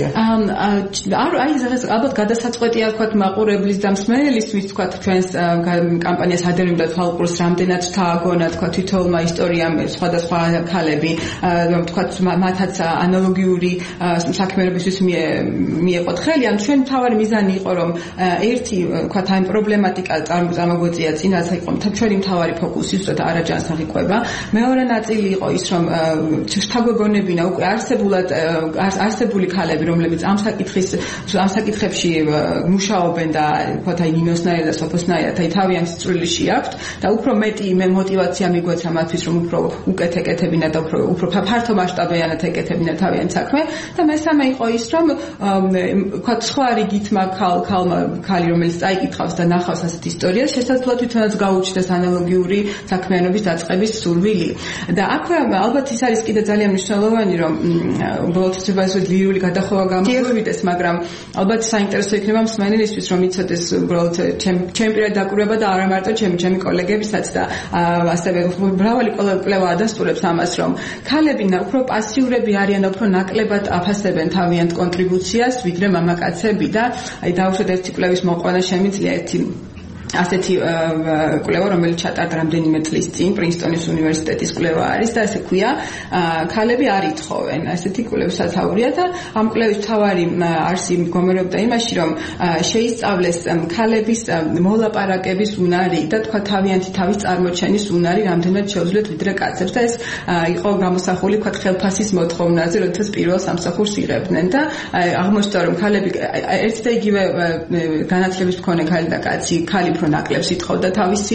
არ აი ეს ალბათ გადასაწყვეტია თქვათ მაყურებლის და მსმენელისთვის თქვათ ჩვენს კამპანიას ადევნებდა თვალყურს რამდენად თააგონა თქვათ თითოეულმა ისტორიამ სხვადასხვა ქალები რომ თქვათ მათაც ანალოგიური საქმიანობისთვის მიეყოთ ხელი. ან ჩვენ თავარი მიზანი იყო რომ ერთი თქვათ აი პრობლემატიკა წარმოგვეწია წინ რაც იყო ჩვენი თავარი ფოკუსი უბრალოდ არაჯანსაღი კვება. მეორე ნაწილი იყო ის რომ შთაგვეგონებინა უკვე არსებულად არსებული ქალები რომლებიც ამ საკითხის ამ საკითხებში მუშაობენ და თქვათ აი ნინოსნაირად და სოფოსნაირად აი თავიანთი წვლილი აქვთ და უფრო მეტი მე მოტივაცია მიგვეცა მათთვის რომ უფრო უკეთ ეკეთებინა და უფრო უფრო ფართო მასშტაბიანად ეკეთებინა თავიანთ საქმე და მესამე იყო ის რომ თქვათ სხვა რიგითმა ქალ ქალმა ქალი რომელიც წაიკითხავს და ნახავს ასეთ ისტორიას შესაძლოა თვითონაც გაუჩნდეს ანალოგიური საქმიანობის დაწყების სურვილი და აქვე ალბათ ის არის კიდე ძალიან მნიშვნელოვანი რომ უბრალოდ ეს ლირიული გადახოვა გამოგვივიდეს მაგრამ ალბათ საინტერესო იქნება მსმენელისთვის რომ იცოდეს უბრალოდ ჩემი პირადი დაკვირვება და არა მარტო ჩემი ჩემი კოლეგებისაც და ასევე მრავალი კვლევა ადასტურებს ამას რომ ქალები უფრო პასიურები არიან უფრო ნაკლებად აფასებენ თავიანთ კონტრიბუციას ვიდრე მამაკაცები და აი დავუშვათ ერთი კვლევის მოყვანა შემიძლია ერთი ასეთი კვლევა რომელიც ჩატარდა რამდენიმე წლის წინ პრინსტონის უნივერსიტეტის კვლევა არის და ესე ქვია ქალები არ ითხოვენ ასეთი კვლევის სათაურია და ამ კვლევის თავარი არსი მდგომარეობდა იმაში რომ შეისწავლეს ქალების მოლაპარაკების უნარი და თქვა თავიანთი თავის წარმოჩენის უნარი რამდენად შეუძლიათ ვიდრე კაცებს და ეს იყო გამოსახული თქვა ხელფასის მოთხოვნაზე როდესაც პირველ სამსახურს იღებდნენ და აღმოჩნდა რომ ქალები ერთ და იგივე განათლების მქონე ქალი და კაცი ქალი ნაკლებს ითხოვდა თავისი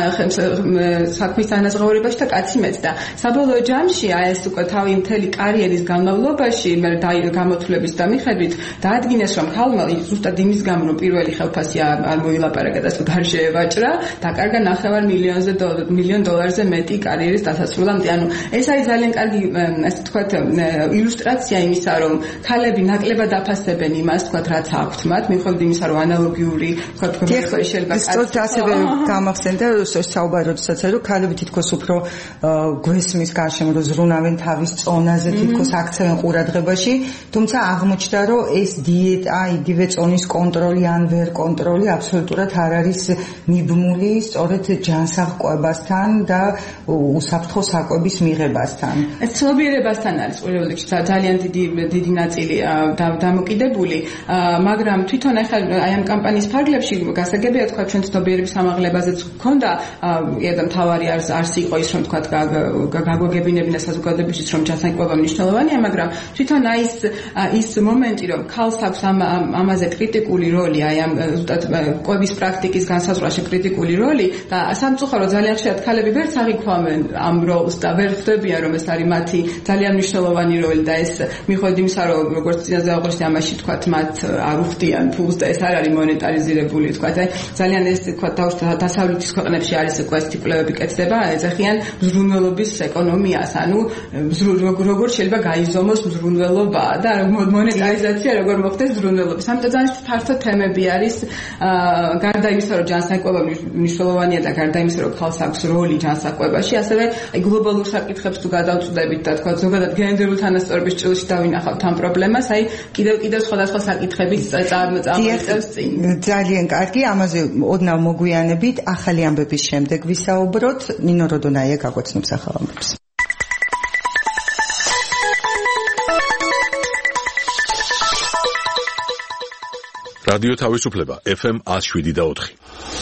საქმის განაზღაურებაში და კაცი მეც და საბოლოო ჯამში აი ეს უკვე თავი მთელი კარიერის განმავლობაში მე გამოთვლების და მიხედვით დაადგინეს რომ ქალმა ზუსტად იმის გამო რომ პირველი ხელფასი არ მოილაპარაკა და გარშე ევაჭრა დაკარგა ნახევარ მილიონზე მილიონ დოლარზე მეტი კარიერის დასასრულამდე ანუ ეს არის ძალიან კარგი ასე ვთქვათ ილუსტრაცია იმისა რომ ქალები ნაკლებად აფასებენ იმას ვთქვათ რაც აქვთ მათ მიუხედავად იმისა რომ ანალოგიური ვთქვათ შეიძლება სწორედ ასევე გამახსენდა საუბარი როდესაც რომ ქალები თითქოს უფრო გვესმის გარშემო რომ ზრუნავენ თავის წონაზე თითქოს აქცევენ ყურადღებაში თუმცა აღმოჩნდა რომ ეს დიეტა იგივე წონის კონტროლი ან ვერ კონტროლი აბსოლუტურად არ არის მიბმული სწორედ ჯანსაღ კვებასთან და უსაფრთხო საკვების მიღებასთან ეს ცნობიერებასთან არის პირველ რიგში ძალიან დიდი დიდი ნაწილი დამოკიდებული მაგრამ თვითონ ახლა აი ამ კამპანიის ფარგლებში გასაგებია თქვა ჩვენ ჩვენ ცნობიერების ამაღლებაზეც გქონდა და მთავარი არს იყო ის რომ თქვა გაგვაგებინებინა საზოგადოებისთვის რომ ჯანსაღყვება მნიშვნელოვანია, მაგრამ თვითონ აი ეს ის მომენტი რომ ქალს აქვს ამაზე კრიტიკული როლი, აი ამ ზუსტად კვების პრაქტიკის განსაზღვრაში კრიტიკული როლი და სამწუხარო ძალიან ხშირად ქალები ვერც აღიქვამენ ამ როლს და ვერ ხვდებიან რომ ეს არის მათი ძალიან მნიშვნელოვანი როლი და ეს მიხედვით იმისა რომ როგორც წინაზე აღნიშნე ამაში თქვა მათ არ უხდიან ფულს და ეს არ არის მონეტარიზირებული თქვა და ძალიან ეს თქვა დასავლეთის ქვეყნებში არის უკვე ეს კვლევები კეთდება ეძახიან მზრუნველობის ეკონომიას ანუ როგორ შეიძლება გაიზომოს მზრუნველობა და მონეტარიზაცია როგორ მოხდეს მზრუნველობის ამიტომ ძალიან ფართო თემები არის გარდა იმისა რომ ჯანსაღყვება მნიშვნელოვანია და გარდა იმისა რომ ქალს აქვს როლი ჯანსაღყვებაში ასევე აი გლობალურ საკითხებს თუ გადავწყვდებით და თქვა ზოგადად გენდერულ თანასწორობის ჭრილში დავინახავთ ამ პრობლემას აი კიდევ კიდევ სხვადასხვა საკითხები წარმოწამს წინ ძალიან კარგი ამაზე ოდნავ მოგვიანებით ახალი ამბების შემდეგ ვისაუბროთ ნინო როდონაია გაგვაცნობს ახალ ამბებს რადიო თავისუფლება ეფ ემ one oh seven და four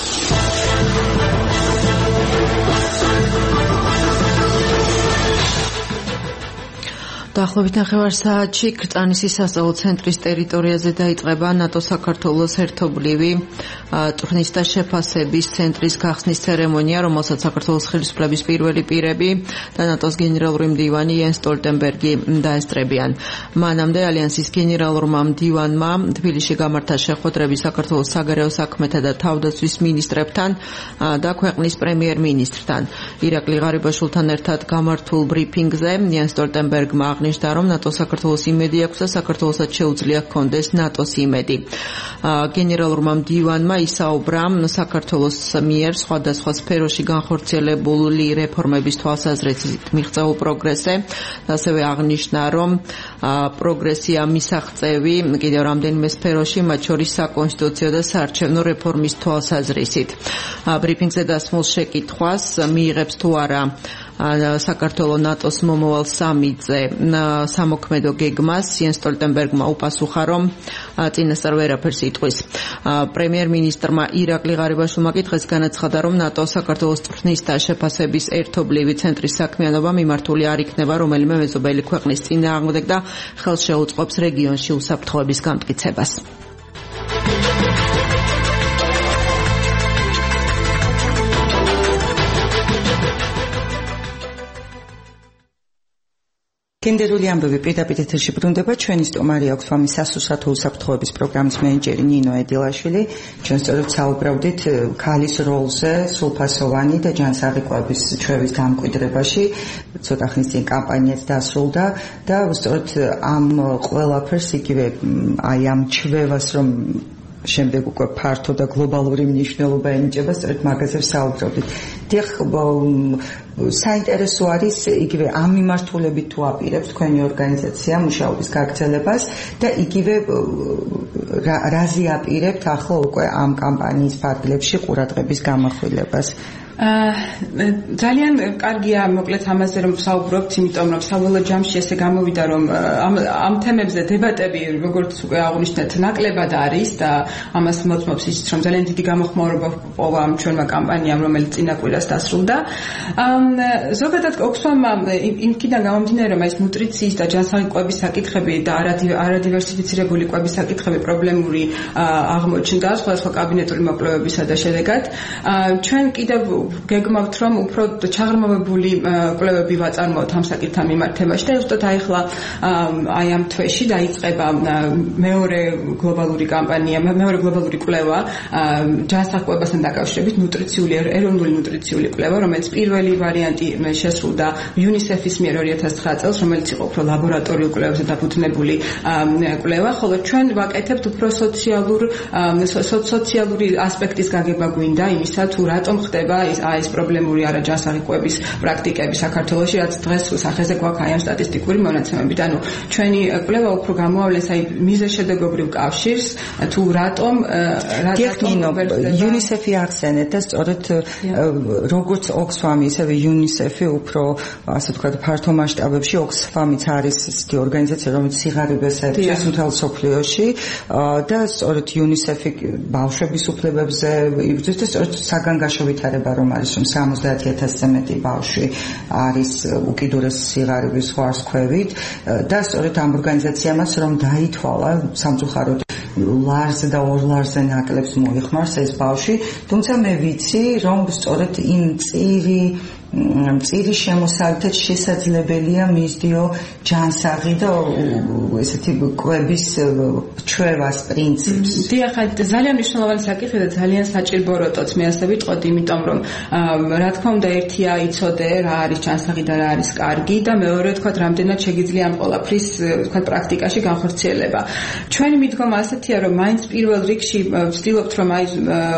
დაახლოებით ნახევარ საათში კრწანისის სასწავლო ცენტრის ტერიტორიაზე დაიწყება ნატო საქართველოს ერთობლივი წვრთნის და შეფასების ცენტრის გახსნის ცერემონია, რომელსაც საქართველოს ხელისუფლების პირველი პირები და ნატოს გენერალური მდივანი იენს სტოლტენბერგი დაესწრებიან. მანამდე ალიანსის გენერალურმა მდივანმა თბილისში გამართა შეხვედრები საქართველოს საგარეო საქმეთა და თავდაცვის მინისტრებთან და ქვეყნის პრემიერ-მინისტრთან. ირაკლი ღარიბაშვილთან ერთად გამართულ ბრიფინგზე იენს სტოლტენბერგმა აღნიშნა, რომ ნატო საქართველოს იმედი აქვს და საქართველოსაც შეუძლია ჰქონდეს ნატოს იმედი. გენერალურმა მდივანმა ისაუბრა საქართველოს მიერ სხვადასხვა სფეროში განხორციელებული რეფორმების თვალსაზრისით მიღწეულ პროგრესზე, ასევე აღნიშნა, რომ პროგრესია მისაღწევი კიდევ რამდენიმე სფეროში, მათ შორის საკონსტიტუციო და საარჩევნო რეფორმის თვალსაზრისით. ბრიფინგზე დასმულ შეკითხვას მიიღებს თუ არა საქართველოს ნატოს მომავალ სამიტზე სამოქმედო გეგმას იენს სტოლტენბერგმა უპასუხა, რომ წინასწარ ვერაფერს იტყვის. პრემიერ-მინისტრმა ირაკლი ღარიბაშვილმა კი დღეს განაცხადა, რომ ნატო საქართველოს წვრთნის და შეფასების ერთობლივი ცენტრის საქმიანობა მიმართული არ იქნება რომელიმე მეზობელი ქვეყნის წინააღმდეგ და ხელს შეუწყობს რეგიონში უსაფრთხოების გამტკიცებას. გენდერული ამბები პირდაპირ ეთერში ბრუნდება. ჩვენი სტუმარი აქვს ვამის სასურსათო უსაფრთხოების პროგრამის მენეჯერი ნინო ედილაშვილი. ჩვენ სწორედ საუბრობდით ქალის როლზე სრულფასოვანი და ჯანსაღყვების ჩვევის დამკვიდრებაში. ცოტა ხნის წინ კამპანიაც დასრულდა და სწორედ ამ ყველაფერს იგივე აი ამ ჩვევას რომ შემდეგ უკვე ფართო და გლობალური მნიშვნელობა ენიჭება, სწორედ მაგაზე საუბრობდით. დიახ, საინტერესო არის იგივე ამ მიმართულებით თუ აპირებს თქვენი ორგანიზაცია მუშაობის გაგრძელებას და იგივე რაზე აპირებთ ახლა უკვე ამ კამპანიის ფარგლებში ყურადღების გამახვილებას. ძალიან კარგია მოკლედ ამაზე რომ ვსაუბრობთ, იმიტომ რომ საველო ჯამში ესე გამოვიდა რომ ამ ამ თემებზე დებატები როგორც უკვე აღნიშნეთ ნაკლებად არის და ამას მოწმობს ის რომ ძალიან დიდი გამოხმაურება ჰპოვა ამ ჩვენმა კამპანიამ რომელიც წინა კვირას დასრულდა. ზოგადად ოქსფამმა იმკიდან გამომდინარე რომ ეს ნუტრიციის და ჯანსაღყვების საკითხები და არადივერსიფიცირებული კვების საკითხები პრობლემური აღმოჩნდა სხვადასხვა კაბინეტური მოკვლევებისა და შედეგად ჩვენ კიდევ გეგმავთ რომ უფრო ჩაღრმავებული კვლევები ვაწარმოოთ ამ საკითხთან მიმართ თემაში და ზუსტად ახლა აი ამ თვეში დაიწყება მეორე გლობალური კამპანია, მეორე გლობალური კვლევა ჯანსაღყვებასთან დაკავშირებით ნუტრიციული ეროვნული ნუტრიციული კვლევა, რომელიც პირველი ვარიანტი შესრულდა იუნისეფის მიერ two thousand nine წელს, რომელიც იყო უფრო ლაბორატორიულ კვლევებზე დაფუძნებული კვლევა, ხოლო ჩვენ ვაკეთებთ უფრო სოციალურ სოციალური ასპექტის გაგება გვინდა იმისა თუ რატომ ხდება არის აი ეს პრობლემური არაჯანსაღი პრაქტიკები საქართველოში, რაც დღეს სახეზე გვაქვს აი ამ სტატისტიკური მონაცემებით. ანუ ჩვენი კვლევა უფრო გამოავლენს აი მიზეშედეგობრივ კავშირს, თუ რატომ რატომ UNICEF-ი ახსენეთ და სწორედ როგორც Oxfam, ისევე UNICEF-ი უფრო ასე ვთქვათ ფართო მასშტაბებში Oxfam-იც არის ისეთი ორგანიზაცია, რომელიც სიღარიბეს ეწევს მთელ მსოფლიოში და სწორედ UNICEF-ი ბავშვების უფლებებზე იბრძვის და სწორედ საგანგაშო ვითარება რომ არის რომ სამოცდაათი ათასზე მეტი ბავშვი არის უკიდურეს სიღარიბის ხარისხებით და სწორედ ამ ორგანიზაციამაც რომ დაითვალა სამწუხაროდ ლარზე და ორ ლარზე ნაკლებს მოიხმარს ეს ბავშვი, თუმცა მე ვიცი რომ სწორედ იმ წირი წირი შემოსავლით შესაძლებელია მისდიო ჯანსაღი და ესეთი კვების ჩვევას პრინციპს. დიახ, ძალიან მნიშვნელოვანი საკითხია და ძალიან საჭირო როტოც მე ასე ვიტყოდი, იმიტომ რომ რა თქმა უნდა ერთია იცოდე რა არის ჯანსაღი და რა არის კარგი და მეორე თქვა რამდენად შეგიძლია ამ ყველაფრის თქვა პრაქტიკაში განხორციელება. ჩვენი მიდგომა ასეთია რომ მაინც პირველ რიგში ვცდილობთ რომ აი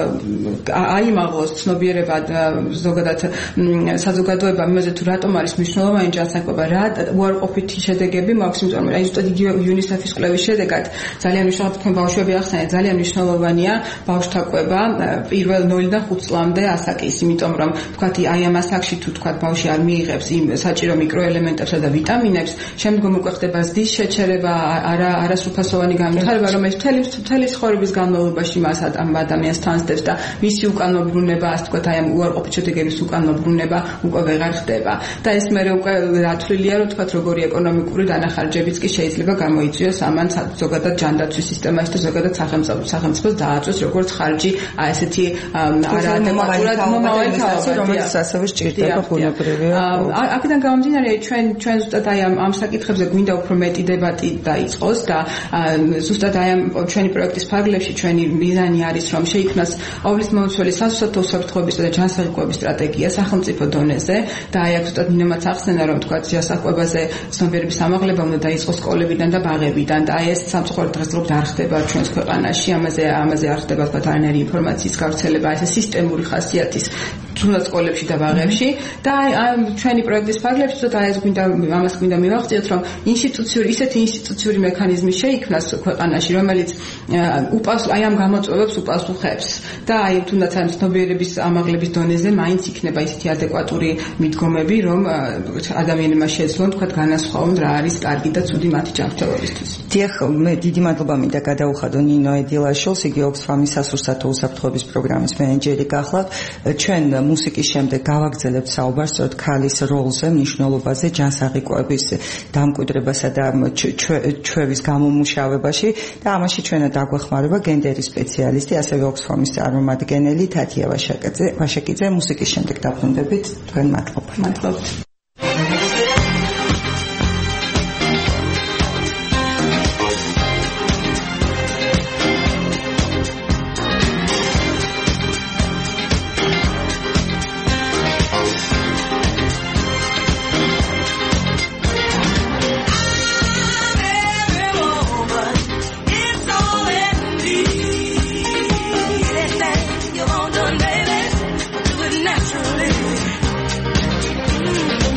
აიმაღლოს ცნობიერება ზოგადად საზოგადოება იმაზე თუ რატომ არის მნიშვნელოვანი ჯანსაღობა, რა უარყოფითი შედეგები მაქვს, იმიტომ რომ აი ზუსტად UNICEF-ის კვლევის შედეგად ძალიან მნიშვნელოვანი თქვენ ბავშვები ახსენეთ, ძალიან მნიშვნელოვანია ბავშვთა კვება პირველ ნულიდან ხუთ წლამდე ასაკის, იმიტომ რომ თქვათ აი ამ ასაკში თუ თქვათ ბავშვი არ მიიღებს იმ საჭირო მიკროელემენტებსა და ვიტამინებს, შემდგომ უკვე ხდება ზდის შეჩერება, არა არასრულფასოვანი განვითარება, რომელიც მთელი მთელი ცხოვრების განმავლობაში მას ამ ადამიანს თანსდებს და მისი უკანობრუნება, ასე თქვათ აი ამ უარყოფით შედეგების უკანობრუნება უკვე ვეღარ ხდება და ეს მე უკვე რათვლილია რომ თქვათ როგორი ეკონომიკური დანახარჯებიც კი შეიძლება გამოიწვიოს ამან ზოგადად ჯანდაცვის სისტემაში და ზოგადად სახელმწიფო სახელმწიფოს დააწვეს როგორც ხარჯი აი ესეთი არაადეკვატურად მომავალთაობა რომელიც ასევე სჭირდება ბუნებრივია. აქედან გამომდინარე ჩვენ ჩვენ ზუსტად აი ამ საკითხებზე გვინდა უფრო მეტი დებატი დაიწყოს და ზუსტად აი ამ ჩვენი პროექტის ფარგლებში ჩვენი მიზანი არის რომ შეიქმნას ყოვლის მომცველი სასწავლო უსაფრთხოების და ჯანსაღი კვების სტრატეგია სახელმწიფო დონეზე და აი აქ ზუსტად მინემაც ახსენა რომ თქვა ჯანსაღებაზე ცნობიერების ამაღლება უნდა დაიწყოს სკოლებიდან და ბაღებიდან და აი ეს სამწუხაროდ დღესდღეობით არ ხდება ჩვენს ქვეყანაში, ამაზე ამაზე არ ხდება თქვა არანაირი ინფორმაციის გავრცელება, ეს სისტემური ხასიათის თუნდაც სკოლებში და ბაღებში და აი ჩვენი პროექტის ფარგლებში ზუსტად აი ეს გვინდა ამას გვინდა მივახციოთ რომ ინსტიტუციური ისეთი ინსტიტუციური მექანიზმი შეიქმნას ქვეყანაში რომელიც უპას აი ამ გამოწვევებს უპასუხებს და აი თუნდაც ამ ცნობიერების ამაღლების დონეზე მაინც იქნება ისეთი ადეკვატური მიდგომები რომ ადამიანებმა შეძლონ თქვა განასხვაონ რა არის კარგი და ცუდი მათი ჯანმრთელობისთვის. დიახ, მე დიდი მადლობა მინდა გადაუხადო ნინო ედილაშვილს, იგი Oxfam-ის სასურსათო უსაფრთხოების პროგრამის მენეჯერი გახლავთ. ჩვენ მუსიკის შემდეგ გავაგრძელებთ საუბარს სწორედ ქალის როლზე, მნიშვნელობაზე ჯანსაღი კვების დამკვიდრებასა და ჩვევის გამომუშავებაში და ამაში ჩვენად დაგვეხმარება გენდერის სპეციალისტი, ასევე Oxfam-ის წარმომადგენელი თათია ვაშაკიძე. ვაშაკიძე მუსიკის შემდეგ დაბრუნდებით. თქვენ მადლობა. მადლობა. Naturally. Mm.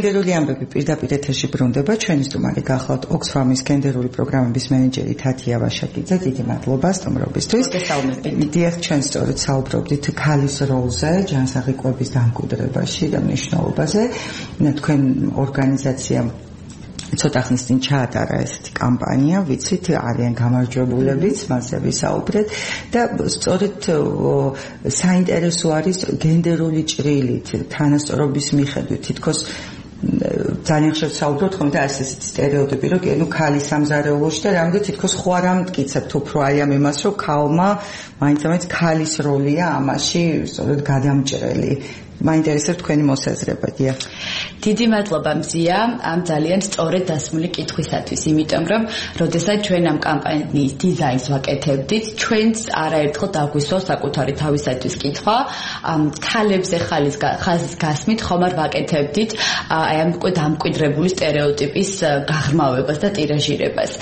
გენდერული ამბები პირდაპირ ეთერში ბრუნდება. ჩვენი სტუმარი გახლავთ ოქსფამის გენდერული პროგრამების მენეჯერი თათია ვაშაკიძე. დიდი მადლობა სტუმრობისთვის. მიდიახ, ჩვენ სწორედ საუბრობდით ქალის როლზე, ჯანსაღი კვების დამკვიდრებაში და მნიშვნელობაზე. თქვენ ორგანიზაციამ ცოტა ხნის წინ ჩაატარა ესეთი კამპანია, ვიცით, არიან გამარჯვებულებიც, მასზე ვისაუბრეთ და სწორედ საინტერესო არის გენდერული ჭრილით, თანასწორობის მიხედვით, თითქოს ძალიან ხშირად საუბრობთ ხოლმე და ეს სტერეოტიპი, რომ კი, ნუ ქალი სამზარეულოში და რამდენი თითქოს ხო არ ამტკიცებთ უფრო აი ამ იმას, რომ ქალმა მაინც-მაინც ქალის როლია ამაში სწორედ გადამჭრელი. მაინტერესებს თქვენი მოსაზრება, დიახ. დიდი მადლობა მზია ამ ძალიან სწორედ დასმული კითხვისათვის, იმიტომ რომ როდესაც ჩვენ ამ კამპანიის დიზაინს ვაკეთებდით, ჩვენც არაერთხელ დაგვისვა საკუთარი თავისათვის კითხვა, ქალებზე ხალის ხაზის გასმით ხომ არ ვაკეთებდით აი ამ უკვე დამკვიდრებული სტერეოტიპის გაღრმავებას და ტირაჟირებას.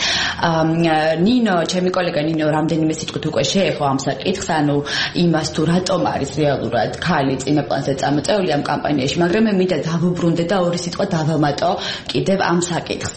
ნინო, ჩემი კოლეგა ნინო რამდენიმე სიტყვით უკვე შეეხო ამ საკითხს, ანუ იმას თუ რატომ არის რეალურად ქალი წინა პლანზე წამოწეული ამ კამპანიაში, მაგრამ მე მინდა დავუბრუნდე და ორი სიტყვა დავამატო კიდევ ამ საკითხს.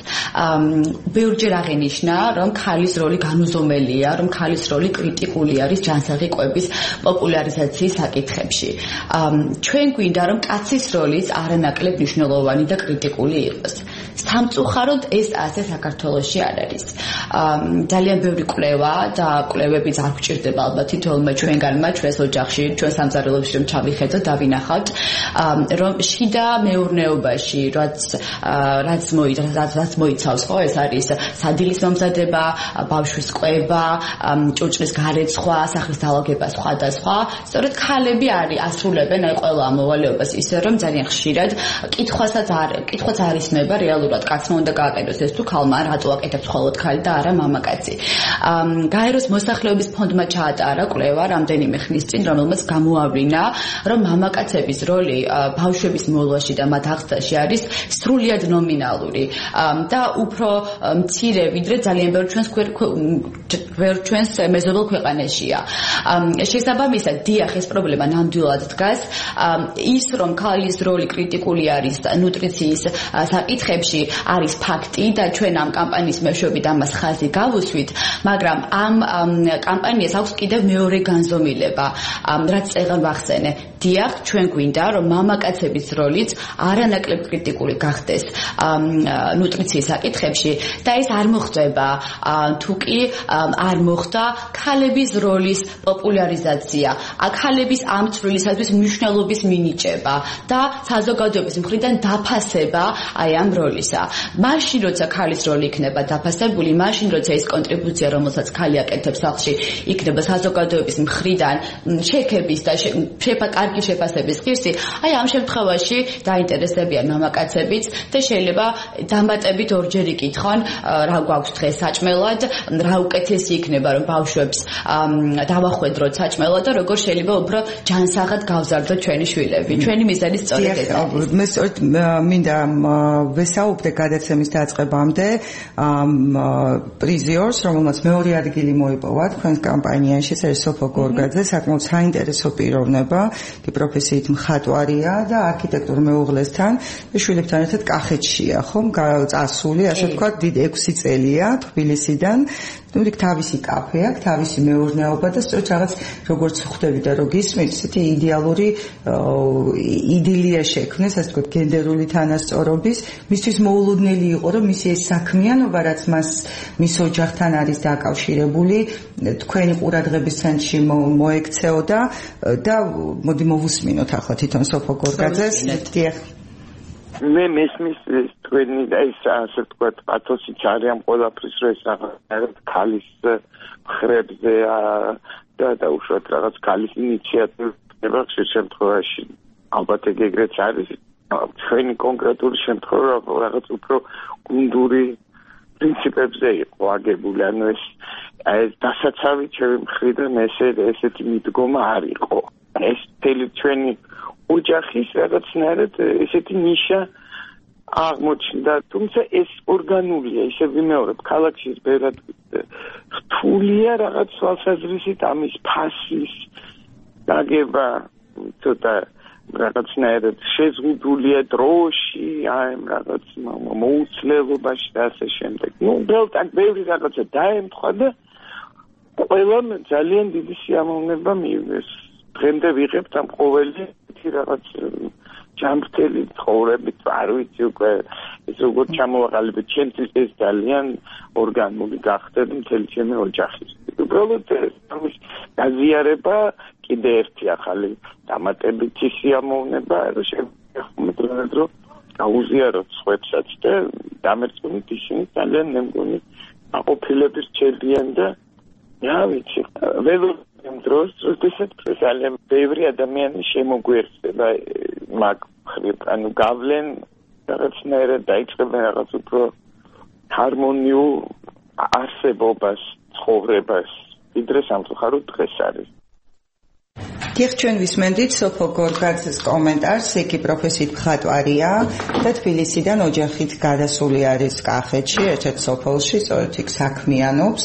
ბევრჯერ აღინიშნა, რომ ქალის როლი განუზომელია, რომ ქალის როლი კრიტიკული არის ჯანსაღი კვების პოპულარიზაციის საკითხებში. ჩვენ გვინდა, რომ კაცის როლიც არანაკლებ მნიშვნელოვანი და კრიტიკული იყოს. სამწუხაროდ ეს ასე საქართველოში არ არის. ძალიან ბევრი კვლევა და კვლევებიც არ გვჭირდება ალბათ თითოეულმა ჩვენგანმა ჩვენს ოჯახში, ჩვენ სამზარეულოში რომ ჩავიხედოთ და ვინახავთ, რომ შიდა მეურნეობაში, რაც რაც რაც მოიცავს, ხო, ეს არის სადილის მომზადება, ბავშვის კვება, ჭურჭლის გარეცხვა, სახლის დალაგება, სხვა და სხვა. სწორედ ქალები არის ასრულებენ აი ყველა ამ მოვალეობას ისე, რომ ძალიან ხშირად კითხვასაც არ კითხვაც არ ისმება რეალურად კაცმა უნდა გააკეთოს ეს თუ ქალმა, რატო აკეთებს მხოლოდ ქალი და არა მამაკაცი. გაეროს მოსახლეობის ფონდმა ჩაატარა კვლევა რამდენიმე ხნის წინ, რომელმაც გამოავლინა, რომ მამაკაცების როლი ბავშვების მოლაში და მათ აღზრდაში არის სრულიად ნომინალური და უფრო მცირე, ვიდრე ძალიან ბევრ ჩვენს ბევრ ჩვენს მეზობელ ქვეყანაშია. შესაბამისად, დიახ, ეს პრობლემა ნამდვილად დგას. ის, რომ ქალის როლი კრიტიკული არის ნუტრიციის საკითხებში, არის ფაქტი და ჩვენ ამ კამპანიის მეშვეობით ამას ხაზი გავუსვით, მაგრამ ამ კამპანიას აქვს კიდევ მეორე განზომილება, რაც წეგან ვახსენე. დიახ, ჩვენ გვინდა, რომ მამაკაცების როლიც არანაკლებ კრიტიკული გახდეს ნუტრიციის საკითხებში და ეს არ მოხდება თუ კი არ მოხდა ქალების როლის პოპულარიზაცია, ქალების ამ წვლილისათვის მნიშვნელობის მინიჭება და საზოგადოების მხრიდან დაფასება აი ამ როლისა. მაშინ როცა ქალის როლი იქნება დაფასებული, მაშინ როცა ეს კონტრიბუცია, რომელსაც ქალი აკეთებს სახლში, იქნება საზოგადოების მხრიდან შექების და კარგი შეფასების ღირსი, აი ამ შემთხვევაში დაინტერესებიან მამაკაცებიც და შეიძლება დამატებით ორჯერ იკითხონ, რა გვაქვს დღეს საჭმელად, რა უკეთესი იქნება რომ ბავშვებს დავახვედროთ საჭმელად და როგორ შეიძლება უფრო ჯანსაღად გავზარდოთ ჩვენი შვილები. ჩვენი მიზანი სწორედ ეს არის. მე სწორედ მინდა ვესაუბრე გადაცემის დაწყებამდე პრიზიორს, რომელმაც მეორე ადგილი მოიპოვა თქვენს კამპანიაში, ეს არის სოფო გორგაძე, საკმაოდ საინტერესო პიროვნება, კი პროფესიით მხატვარია და არქიტექტორ მეუღლესთან შვილებთან ერთად კახეთშია, ხომ, წასული, ასე ვთქვათ, დიდ ექვსი წელია თბილისიდან. ნუ იქ თავისი კაფე აქვს, თავისი მეურნეობა და სწორედ რაღაც როგორც ხვდები და რო გისმით, ესეთი იდეალური იდილია შექმნეს, ასე ვთქვათ, გენდერული თანასწორობის. მისთვის მოულოდნელი იყო, რომ მისი ეს საქმიანობა, რაც მას მის ოჯახთან არის დაკავშირებული, თქვენი ყურადღების ცენტრში მოექცეოდა და მოდი მოვუსმინოთ ახლა თვითონ სოფო გორგაძეს. დიახ. მე მესმის თქვენი და ეს ასე ვთქვათ პათოსი არიან ყველაფრის რო ეს რაღაც ქალის ხრებზე და და უშუალოდ რაღაც ქალის ინიციატივა ხშირ შემთხვევაში ალბათ ეგრეც არის ჩვენი კონკრეტული შემთხვევა რაღაც უფრო გუნდური პრინციპებზე იყო აგებული, ანუ ეს ეს დასაცავი ჩემი მხრიდან ესე ესეთი მიდგომა არ იყო. ეს თელი ჩვენი ოჯახის რაღაცნაირად ესეთი ნიშა აღმოჩნდა, თუმცა ეს ორგანულია, ისე ვიმეორებ, ქალაქში ბევრად რთულია რაღაც სვალსაზრისით ამის ფასის დაგება, ცოტა რაღაცნაირად შეზღუდულია დროში, აი რაღაც მოუცლელობაში და ასე შემდეგ. ნუ ბელტაკ ბევრი რაღაცა დაემთხვა და ყველამ ძალიან დიდი სიამოვნება მიიღეს. დღემდე ვიღებთ ამ ყოველი რაღაც ჯამრთელი ცხოვრებით, არ ვიცი უკვე ეს როგორ ჩამოვაყალიბეთ, ჩემთვის ეს ძალიან ორგანული გახდა და მთელი ჩემი ოჯახის. უბრალოდ ამის გაზიარება კიდე ერთი ახალი დამატებითი სიამოვნება, რომ შემიძლია რომ გაუზიაროთ სხვებსაც და დამერწმუნდით ისინი ძალიან მე მგონი აყოფილები რჩებიან და რა ვიცი, ველოდებ დროს, როდესაც ძალიან ბევრი ადამიანი შემოგვიერთდება მაგ მხრივ, ანუ გავლენ რაღაცნაირად დაიწყებენ რაღაც უფრო ჰარმონიულ არსებობას, ცხოვრებას, ვიდრე სამწუხაროდ დღეს არის. დიახ, ჩვენ ვისმენდით სოფო გორგაძის კომენტარს, იგი პროფესიით მხატვარია და თბილისიდან ოჯახით გადასული არის კახეთში, ერთ-ერთ სოფელში, სწორედ იქ საქმიანობს,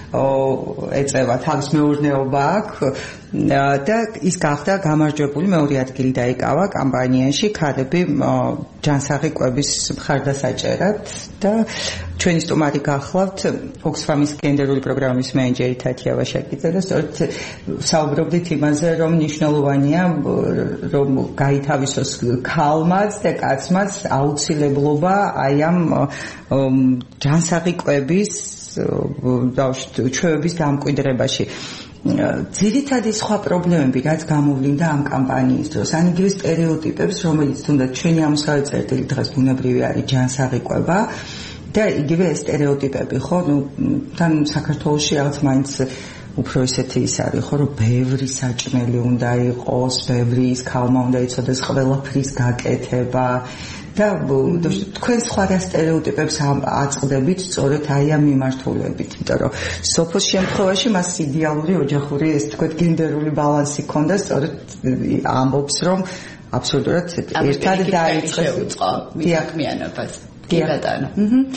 ეწევა თავის მეურნეობა აქვს და ის გახდა გამარჯვებული, მეორე ადგილი დაიკავა კამპანიაში ქალები ჯანსაღი კვების მხარდასაჭერად და ჩვენი სტუმარი გახლავთ ოქსფამის გენდერული პროგრამის მენეჯერი თათია ვაშაკიძე და სწორედ საუბრობდით იმაზე, რომ მნიშვნელოვანია რომ გაითავისოს ქალმაც და კაცმაც აუცილებლობა აი ამ ჯანსაღი კვების ჩვევების დამკვიდრებაში. ძირითადი სხვა პრობლემები, რაც გამოვლინდა ამ კამპანიის დროს, ან იგივე სტერეოტიპებს, რომელიც თუნდაც ჩვენი ამოსავე წერტილი დღეს ბუნებრივი არის ჯანსაღი კვება და იგივე სტერეოტიპები, ხო, ნუ თან საქართველოში რაღაც მაინც უფრო ისეთი ის არის, ხო, რომ ბევრი საჭმელი უნდა იყოს, ბევრი ის ქალმა უნდა იცოდეს ყველაფრის გაკეთება და თქვენ სხვა რა სტერეოტიპებს აწყდებით სწორედ აი ამ მიმართულებით, იმიტომ რომ სოფოს შემთხვევაში მას იდეალური ოჯახური, ეს თქვენ გენდერული ბალანსი ქონდა, სწორედ ამბობს, რომ აბსოლუტურად ერთად დაიწყეს საქმიანობას. კი ბატონო.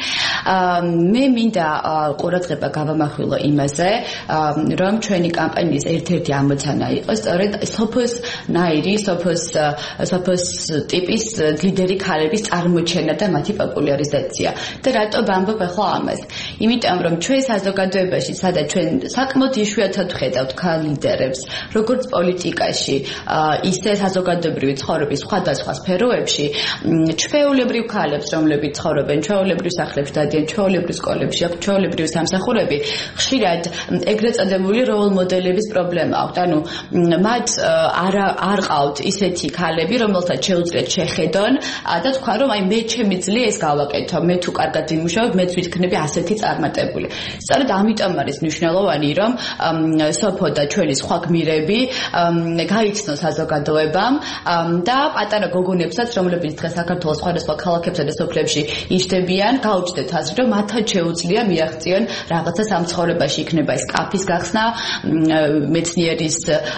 მე მინდა ყურადღება გავამახვილო იმაზე, რომ ჩვენი კამპანიის ერთ-ერთი ამოცანა იყო სწორედ სოფოს ნაირი, სოფოს სოფოს ტიპის ლიდერი ქალების წარმოჩენა და მათი პოპულარიზაცია. და რატო ვამბობ ახლა ამას? იმიტომ რომ ჩვენ საზოგადოებაში, სადაც ჩვენ საკმაოდ იშვიათად ვხედავთ ქალ ლიდერებს, როგორც პოლიტიკაში, ისე საზოგადოებრივი ცხოვრების სხვადასხვა სფეროებში, ჩვეულებრივ ქალებს, რომლებიც ცხოვრობენ ჩვეულებრივ სახლებში, დადიან ჩვეულებრივ სკოლებში, აქვს ჩვეულებრივ სამსახურები, ხშირად ეგრეთ წოდებული როლ მოდელების პრობლემა აქვს. ანუ მათ არ არ ყავთ ისეთი ქალები, რომელთაც შეუძლიათ შეხედონ და თქვა რომ აი მე ჩემი ძლია ეს გავაკეთო, მე თუ კარგად ვიმუშავებ, მეც ვიქნები ასეთი წარმატებული. სწორედ ამიტომ არის მნიშვნელოვანი, რომ სოფო და ჩვენი სხვა გმირები გაიცნოს საზოგადოებამ და პატარა გოგონებსაც, რომლებიც დღეს საქართველოს სხვადასხვა ქალაქებსა და სოფლებში იშდებიან, გაუჩნდეთ აზრი, რომ მათაც შეუძლია მიაღწიონ რაღაცა სამცხოვრებაში, იქნება ეს კაფის გახსნა, მეცნიერის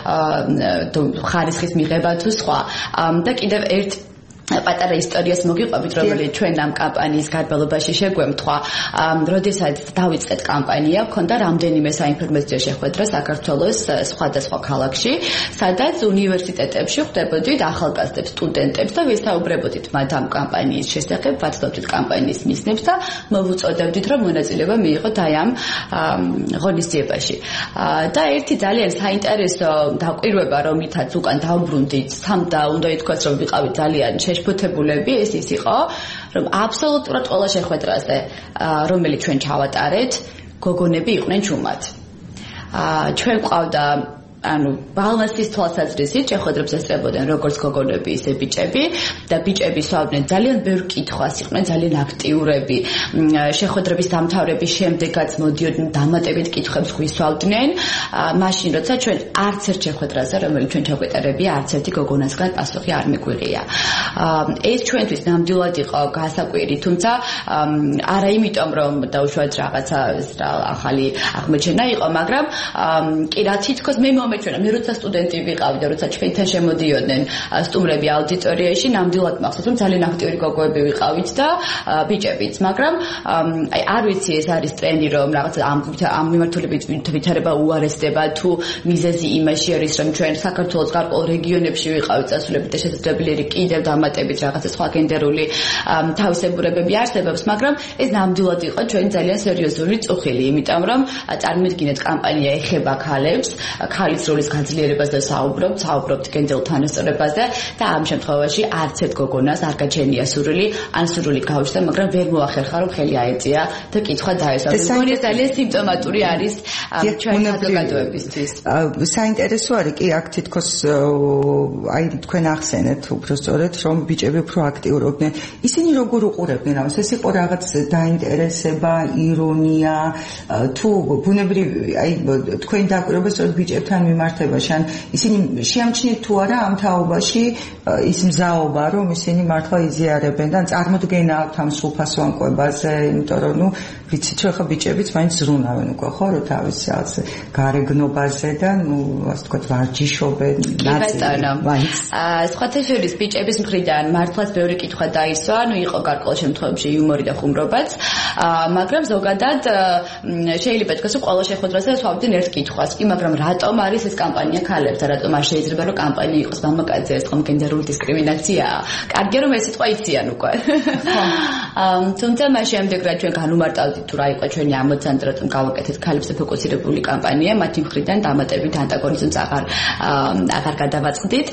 ხარისხის მიღება თუ სხვა. და კიდევ ერთ პატარა ისტორიას მოგიყვებით, რომელიც ჩვენ ამ კამპანიის გარბალობაში შეგვემთხვა. როდესაც დავიწყეთ კამპანია, მქონდა რამდენიმე საინფორმაციო შეხვედრა საქართველოს სხვადასხვა ქალაქში, სადაც უნივერსიტეტებში ხვდებოდით ახალგაზრდებს, სტუდენტებს და ვისაუბრებოდით მათ ამ კამპანიის შესახებ, ვაცნობდით კამპანიის მიზნებს და მოვუწოდებდით, რომ მონაწილეობა მიიღოთ აი ამ ღონისძიებაში. და ერთი ძალიან საინტერესო დაკვირვება, რომლითაც უკან დავბრუნდით, და უნდა ითქვას, რომ ვიყავით ძალიან შეშფოთებულები, ეს ის იყო, რომ აბსოლუტურად ყველა შეხვედრაზე, რომელიც ჩვენ ჩავატარეთ, გოგონები იყვნენ ჩუმად. ჩვენ ყავდა ანუ ბალანსის თვალსაზრისით შეხვედრებს ესწრებოდნენ როგორც გოგონები, ისე ბიჭები და ბიჭები სვავდნენ ძალიან ბევრ კითხვას, იყვნენ ძალიან აქტიურები. შეხვედრების დამთავრების შემდეგაც მოდიოდნენ დამატებით კითხვებს გვისვავდნენ, მაშინ როცა ჩვენ არც ერთ შეხვედრაზე, რომელიც ჩვენ ჩაგვეტარებია, არც ერთი გოგონასგან პასუხი არ მიგვიღია. ეს ჩვენთვის ნამდვილად იყო გასაკვირი, თუმცა არა იმიტომ, რომ დაუშვათ რაღაცა ახალი აღმოჩენა იყო, მაგრამ კი რა თითქოს მე მომეჩვენა მე როცა სტუდენტი ვიყავი და როცა ჩვენთან შემოდიოდნენ სტუმრები აუდიტორიაში ნამდვილად მახსოვს რომ ძალიან აქტიური გოგოები ვიყავით და ბიჭებიც მაგრამ აი არ ვიცი ეს არის ტრენდი რომ რაღაც ამ ამ მიმართულებით ვითარება უარესდება თუ მიზეზი იმაში არის რომ ჩვენ საქართველოს გარკვეულ რეგიონებში ვიყავით წასულებით და შესაძლებელი კიდევ დამატებით რაღაცა სხვა გენდერული თავისებურებები არსებობს მაგრამ ეს ნამდვილად იყო ჩვენ ძალიან სერიოზული წუხილი იმიტომ რომ წარმოვიდგინეთ კამპანია ეხება ქალებს ქალის როლის გაძლიერებას და საუბრობთ საუბრობთ გენდერულ თანასწორობაზე და ამ შემთხვევაში არც ერთ გოგონას არ გაჩენია სურვილი ან სურვილი გავუჩნდა მაგრამ ვერ მოახერხა რომ ხელი აეწია და კითხვა დაესვა მგონი ძალიან სიმპტომატური არის ჩვენი საზოგადოებისთვის საინტერესო არის კი აქ თითქოს აი თქვენ ახსენეთ უბრალოდ რომ ბიჭები უფრო აქტიურობდნენ ისინი როგორ უყურებდნენ ამას ეს იყო რაღაც დაინტერესება ირონია თუ ბუნებრივი აი თქვენ დაკვირვება სწორედ ბიჭებთან მიმართებაში ან ისინი შეამჩნიეთ თუ არა ამ თაობაში ის მზაობა რომ ისინი მართლა იზიარებენ და წარმოდგენა აქვთ ამ სრულფასოვან კვებაზე იმიტომ რომ ნუ ვიცით რომ ხა ბიჭებიც მაინც ზრუნავენ უკვე ხო რომ თავის რაღაც გარეგნობაზე და ნუ ასე ვთქვათ ვარჯიშობენ მაინც სხვათა შორის ბიჭების მხრიდან მართლაც ბევრი კითხვა დაისვა ნუ იყო გარკვეულ შემთხვევებში იუმორი და ხუმრობაც მაგრამ ზოგადად შეიძლება ითქვას რომ ყველა შეხვედრაზე ვსვამდნენ ერთ კითხვას კი მაგრამ რატომ არის ეს კამპანია ქალებს და რატომ არ შეიძლება რომ კამპანია იყოს მამაკაცზე ეს თქო გენდერული დისკრიმინაციაა კარგია რომ ეს სიტყვა იციან უკვე თუმცა მას შემდეგ რა ჩვენ განუმარტავდით თუ რა იყო ჩვენი ამოცანა რატომ გავაკეთეთ ქალებზე ფოკუსირებული კამპანია მათი მხრიდან დამატებით ანტაგონიზმს აღარ აღარ გადავაწყდით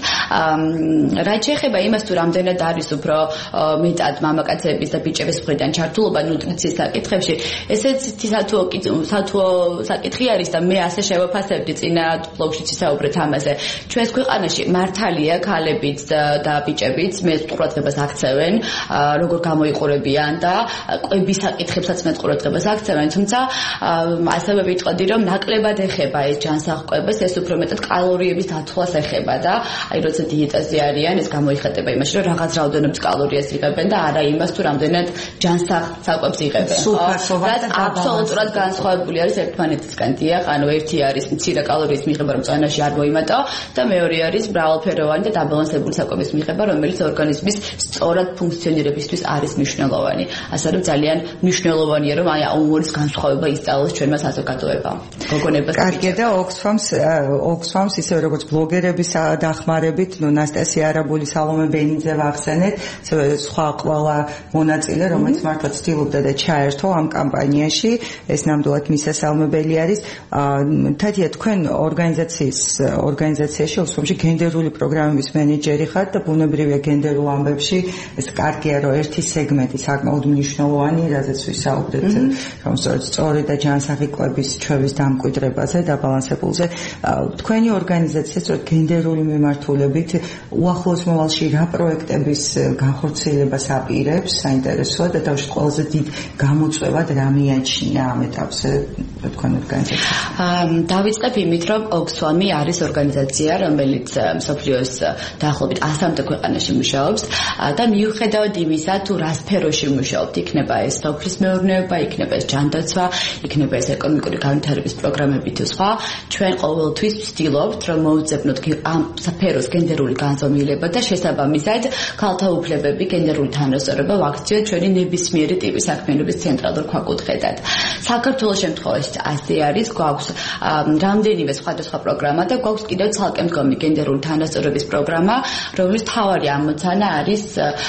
რაც შეეხება იმას თუ რამდენად არის უფრო მეტად მამაკაცების და ბიჭების მხრიდან ჩართულობა ნუტრიციის საკითხებში ესეც სათუო სათუო საკითხი არის და მე ასე შევაფასებდი წინა ბლოგში ვისაუბრეთ ამაზე ჩვენს ქვეყანაში მართალია ქალებიც და ბიჭებიც მე ყურადღებას აქცევენ როგორ გამოიყურებიან და კვების საკითხებსაც მე ყურადღებას აქცევენ თუმცა ასევე ვიტყოდი რომ ნაკლებად ეხება ეს ჯანსაღკვებას ეს უფრო მეტად კალორიების დათვლას ეხება და აი როცა დიეტაზე არიან ეს გამოიხატება იმაში რომ რაღაც რაოდენობის კალორიას იღებენ და არა იმას თუ რამდენად ჯანსაღ საკვებს იღებენ რაც აბსოლუტურად განსხვავებული არის ერთმანეთისგან დიახ ანუ ერთი არის მცირე კალორიის მიღება რომ წონაში არ მოიმატო და მეორე არის მრავალფეროვანი და დაბალანსებული საკვების მიღება რომელიც ორგანიზმის სწორად ფუნქციონირებისთვის არის მნიშვნელოვანი ასე რომ ძალიან მნიშვნელოვანია რომ აი ამორის განსხვავება ისწავლოს ჩვენმა საზოგადოებამ გოგონებას კარგია და ოქსფამს ოქსფამს ისე როგორც ბლოგერების დახმარებით ნუ ნასტასია არაბული სალომე ბენიძე ვახსენეთ სხვა ყველა მონაწილე რომელიც მართლა ცდილობდა და ჩაერთო ამ კამპანიაში ეს ნამდვილად მისასალმებელი არის თათია თქვენ ორგანიზაციის ორგანიზაციაში ოქსფამში გენდერული პროგრამების მენეჯერი ხართ და ბუნებრივია გენდერულ ამბებში ეს კარგია რომ ერთი სეგმენტი საკმაოდ მნიშვნელოვანი რაზეც ვისაუბრეთ რომ სწორი და ჯანსაღი კვების ჩვევის დამკვიდრებაზე და ბალანსებულზე თქვენი ორგანიზაცია სწორედ გენდერული მიმართულებით უახლოს მოვალში რა პროექტების განხორციელებას აპირებს საინტერესოა და თავში ყველაზე დიდ გამოწვევად რა მიაჩნია ამ ეტაპზე თქვენ ორგანიზაციას დავიწყებ იმით რომ ოქსფამი არის ორგანიზაცია რომელიც მსოფლიოს დაახლოებით ასამდე ქვეყანაში მუშაობს და მიუხედავად იმისა თუ რა სფეროში მუშაობთ იქნება ეს სოფლის მეურნეობა იქნება ეს ჯანდაცვა იქნება ეს ეკონომიკური განვითარების პროგრამები თუ სხვა ჩვენ ყოველთვის ვცდილობთ რომ მოუძებნოთ ამ სფეროს გენდერული განზომილება და შესაბამისად ქალთა უფლებები გენდერული თანასწორობა ვაქციოთ ჩვენი ნებისმიერი ტიპის საქმიანობის ცენტრალურ ქვაკუთხედად საქართველოს შემთხვევაში ასე არის გვაქვს რამდენიმე სხვადასხვა პროგრამა და გვაქვს კიდევ ცალკე მდგომი გენდერული თანასწორობის პროგრამა რომლის მთავარი ამოცანა არის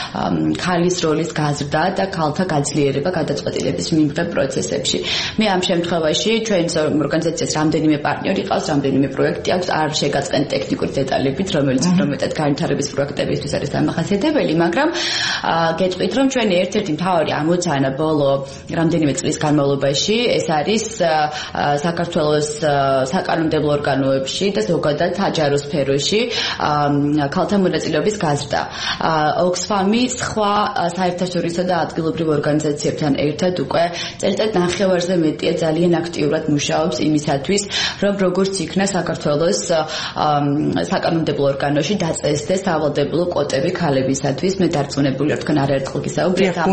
ქალის როლის გაზრდა და ქალთა გაძლიერება გადაწყვეტილების მიმღებ პროცესებში მე ამ შემთხვევაში ჩვენს ორგანიზაციას რამდენიმე პარტნიორი ყავს რამდენიმე პროექტი აქვს არ შეგაწყენ ტექნიკური დეტალებით რომელიც უფრო მეტად განვითარების პროექტებისთვის არის დამახასიათებელი მაგრამ გეტყვით რომ ჩვენი ერთ-ერთი მთავარი ამოცანა ბოლო რამდენიმე წლის განმავლობაში ეს არის საქართველოს საკანონმდებლო ორგანოებში და ზოგადად საჯარო სფეროში ქალთა მონაწილეობის გაზრდა ოქსფამი სხვა საერთაშორისო და ადგილობრივ ორგანიზაციებთან ერთად უკვე წელიწად ნახევარზე მეტია ძალიან აქტიურად მუშაობს იმისათვის რომ როგორც იქნა საქართველოს საკანონმდებლო ორგანოში დაწესდეს სავალდებულო კვოტები ქალებისათვის მე დარწმუნებული ვარ თქვენ არაერთხელ გისაუბრეთ ამ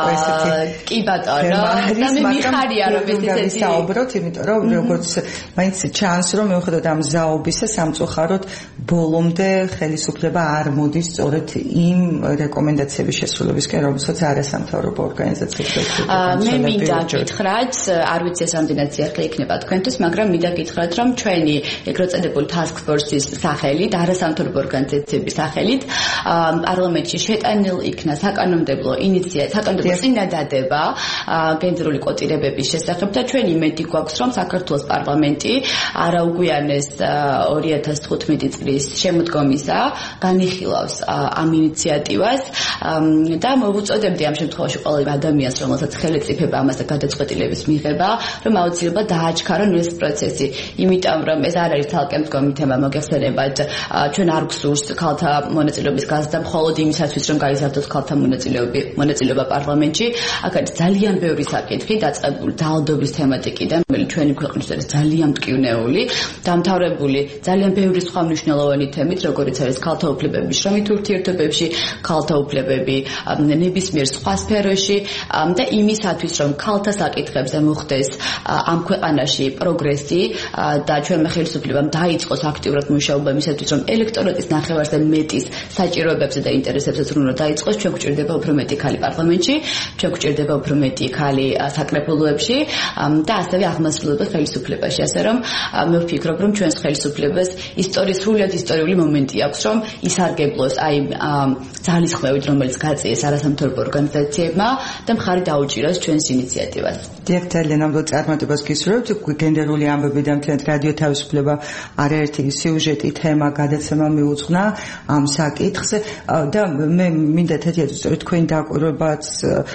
თემაზე კი ბატონო და მე მიხარია რომ ეს ისეთი საუბრობთ იმიტომ რომ როგორც მაინც მაინც ჩანს რომ მიუხედავად ამ ზაობისა სამწუხაროდ ბოლომდე ხელისუფლება არ მოდის სწორედ იმ რეკომენდაციების შესრულებისკენ, რომელსაც არასამთავრობო ორგანიზაციები მე მინდა გითხრათ, არ ვიცი ეს რამდენად სიახლე იქნება თქვენთვის, მაგრამ მინდა გითხრათ, რომ ჩვენი ეგრეთ წოდებული task force-ის სახელით, არასამთავრობო ორგანიზაციების სახელით, პარლამენტში შეტანილ იქნა საკანონმდებლო ინიციატივა, საკანონმდებლო წინადადება გენდერული კვოტირებების შესახებ და ჩვენ იმედი გვაქვს, რომ საქართველოს პარლამენტი არაუგვიანეს ორი ათას თხუთმეტი წლის შემოდგომისა განიხილავს ამ ინიციატივას და მოვუწოდებდი ამ შემთხვევაში ყოველ ადამიანს, რომელსაც ხელეწიფება ამასთან გადაწყვეტილების მიღება, რომ აუცილებლად დააჩქარონ ეს პროცესი, იმიტომ რომ ეს არ არის ცალკე მდგომი თემა, მოგეხსენებათ, ჩვენ არ გსურს ქალთა მონაწილეობის გაზრდა მხოლოდ იმისათვის, რომ გაიზარდოს ქალთა მონაწილეობა პარლამენტში, აქ არის ძალიან ბევრი საკითხი დაწყებული დაალდობის თემატიკიდან, რომელიც ჩვენი ქვეყნის არის ძალიან მტკივნეული, დამთავრებული ძალიან ბევრი სხვა მნიშვნელოვანი თემით, როგორიც არის ქალთა უფლებების შრომით ურთიერთობებში, ქალთა უფლებები ნებისმიერ სხვა სფეროში და იმისათვის, რომ ქალთა საკითხებზე მოხდეს ამ ქვეყანაში პროგრესი და ჩვენმა ხელისუფლებამ დაიწყოს აქტიურად მუშაობა იმისათვის, რომ ელექტორატის ნახევარზე მეტის საჭიროებებზე და ინტერესებზე ზრუნვა დაიწყოს, ჩვენ გვჭირდება უფრო მეტი ქალი პარლამენტში, ჩვენ გვჭირდება უფრო მეტი ქალი საკრებულოებში და ასევე აღმასრულებელ ხელისუფლებაში, ასე რომ მე ვფიქრობ, რომ ჩვენს ხელისუფლებას ისტორიის სრულიად ისტორიული მომენტი აქვს, რომ ისარგებლოს აი ძალისხმევით, რომელიც გაწიეს არასამთავრობო ორგანიზაციებმა და მხარი დაუჭიროს ჩვენს ინიციატივას. დიახ, ძალიან ამბობ წარმატებას გისურვებთ. გენდერული ამბები და მთლიანად რადიო თავისუფლება არაერთი სიუჟეტი თემა გადაცემა მიუძღვნა ამ საკითხს და მე მინდა თეთრად სწორედ თქვენ დაკვირვებაც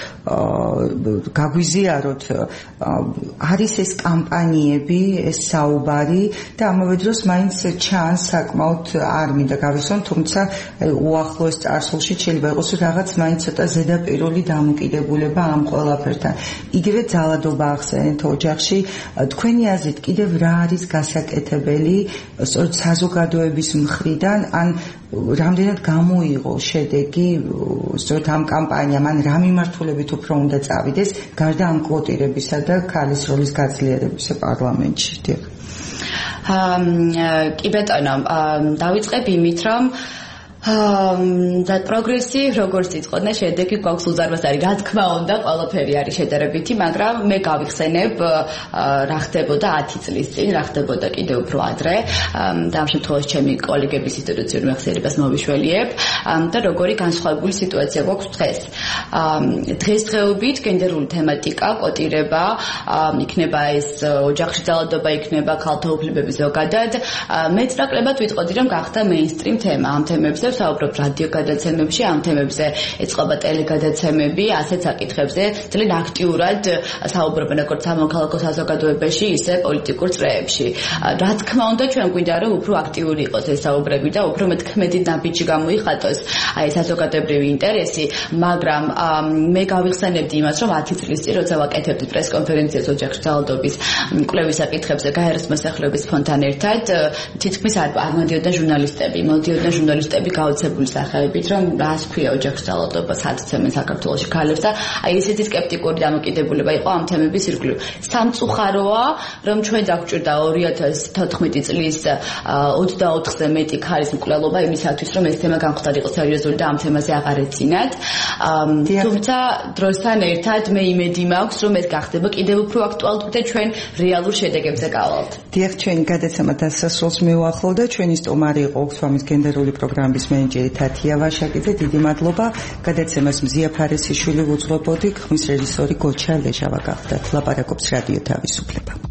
გაგვიზიაროთ, არის ეს კამპანიები, ეს საუბარი და ამავე დროს მაინც ჩანს საკმაოდ არ მინდა გავისვამ, თუმცა უახლოეს წარსულში შეიძლება იყოს რაღაც მაინც ცოტა ზედაპირული დამოკიდებულება ამ ყველაფერთან. იგივე ძალადობა ახსენეთ ოჯახში, თქვენი აზრით კიდევ რა არის გასაკეთებელი სწორედ საზოგადოების მხრიდან, ან რამდენად გამოიღო შედეგი სწორედ ამ კამპანიამ, ან რა მიმართულებით უფრო უნდა წავიდეს გარდა ამ კვოტირებისა და ქალის როლის გაძლიერებისა პარლამენტში? დიახ. კი ბატონო, დავიწყებ იმით, რომ და პროგრესი როგორც იწყოდნენ შედეგი გვაქვს უზარმაზარი, რა თქმა უნდა ყველაფერი არის შედარებითი, მაგრამ მე გავიხსენებ რა ხდებოდა ათი წლის წინ, რა ხდებოდა კიდევ უფრო ადრე და ამ შემთხვევაში ჩემი კოლეგების ინსტიტუციური მეხსიერებას მოვიშველიებ და როგორი განსხვავებული სიტუაცია გვაქვს დღეს. დღესდღეობით გენდერული თემატიკა, კვოტირება, იქნება ეს ოჯახში ძალადობა, იქნება ქალთა უფლებები ზოგადად, მეც ნაკლებად ვიტყოდი, რომ გახდა მეინსტრიმ თემა ამ თემებზე საუბრობ რადიო გადაცემებში, ამ თემებზე ეწყობა ტელეგადაცემები, ასეთ საკითხებზე ძალიან აქტიურად საუბრობენ როგორც სამოქალაქო საზოგადოებაში, ისე პოლიტიკურ წრეებში. რა თქმა უნდა, ჩვენ გვინდა რომ უფრო აქტიური იყოს ეს საუბრები და უფრო მეტქმედი ნაბიჯი გამოიხატოს აი საზოგადოებრივი ინტერესი, მაგრამ მე გავიხსენებდი იმას, რომ ათი წლის წინ როცა ვაკეთებდი პრესკონფერენციას ოჯახში ძალადობის კვლევის საკითხებზე გაეროს მოსახლეობის ფონდთან ერთად, თითქმის არ მოდიოდა ჟურნალისტები, მოდიოდა ჟურნალისტები გაოცებული სახელებით, რომ რას ქვია ოჯახში ძალადობა, სად ცემენ საქართველოში ქალებს და აი ესეთი სკეპტიკური დამოკიდებულება იყო ამ თემების ირგვლივ. სამწუხაროა, რომ ჩვენ დაგვჭირდა ორი ათას თოთხმეტი წლის ოცდაოთხზე მეტი ქალის მკვლელობა იმისათვის, რომ ეს თემა გამხდარიყო სერიოზული და ამ თემაზე აღარ ეცინათ. თუმცა დროსთან ერთად მე იმედი მაქვს, რომ ეს გახდება კიდევ უფრო აქტუალური და ჩვენ რეალურ შედეგებზე გავალთ. დიახ, ჩვენი გადაცემა დასასრულს მივახლოვდა. ჩვენი სტუმარი იყო ოქსფამის გენდერული პროგრამის მენეჯერი თათია ვაშაკიძე. დიდი მადლობა. გადაცემას მზია ფარესიშვილი უძღვებოდი, ხმის რეჟისორი გოჩა ლეჟავა გახდათ. ლაპარაკობს რადიო თავისუფლება.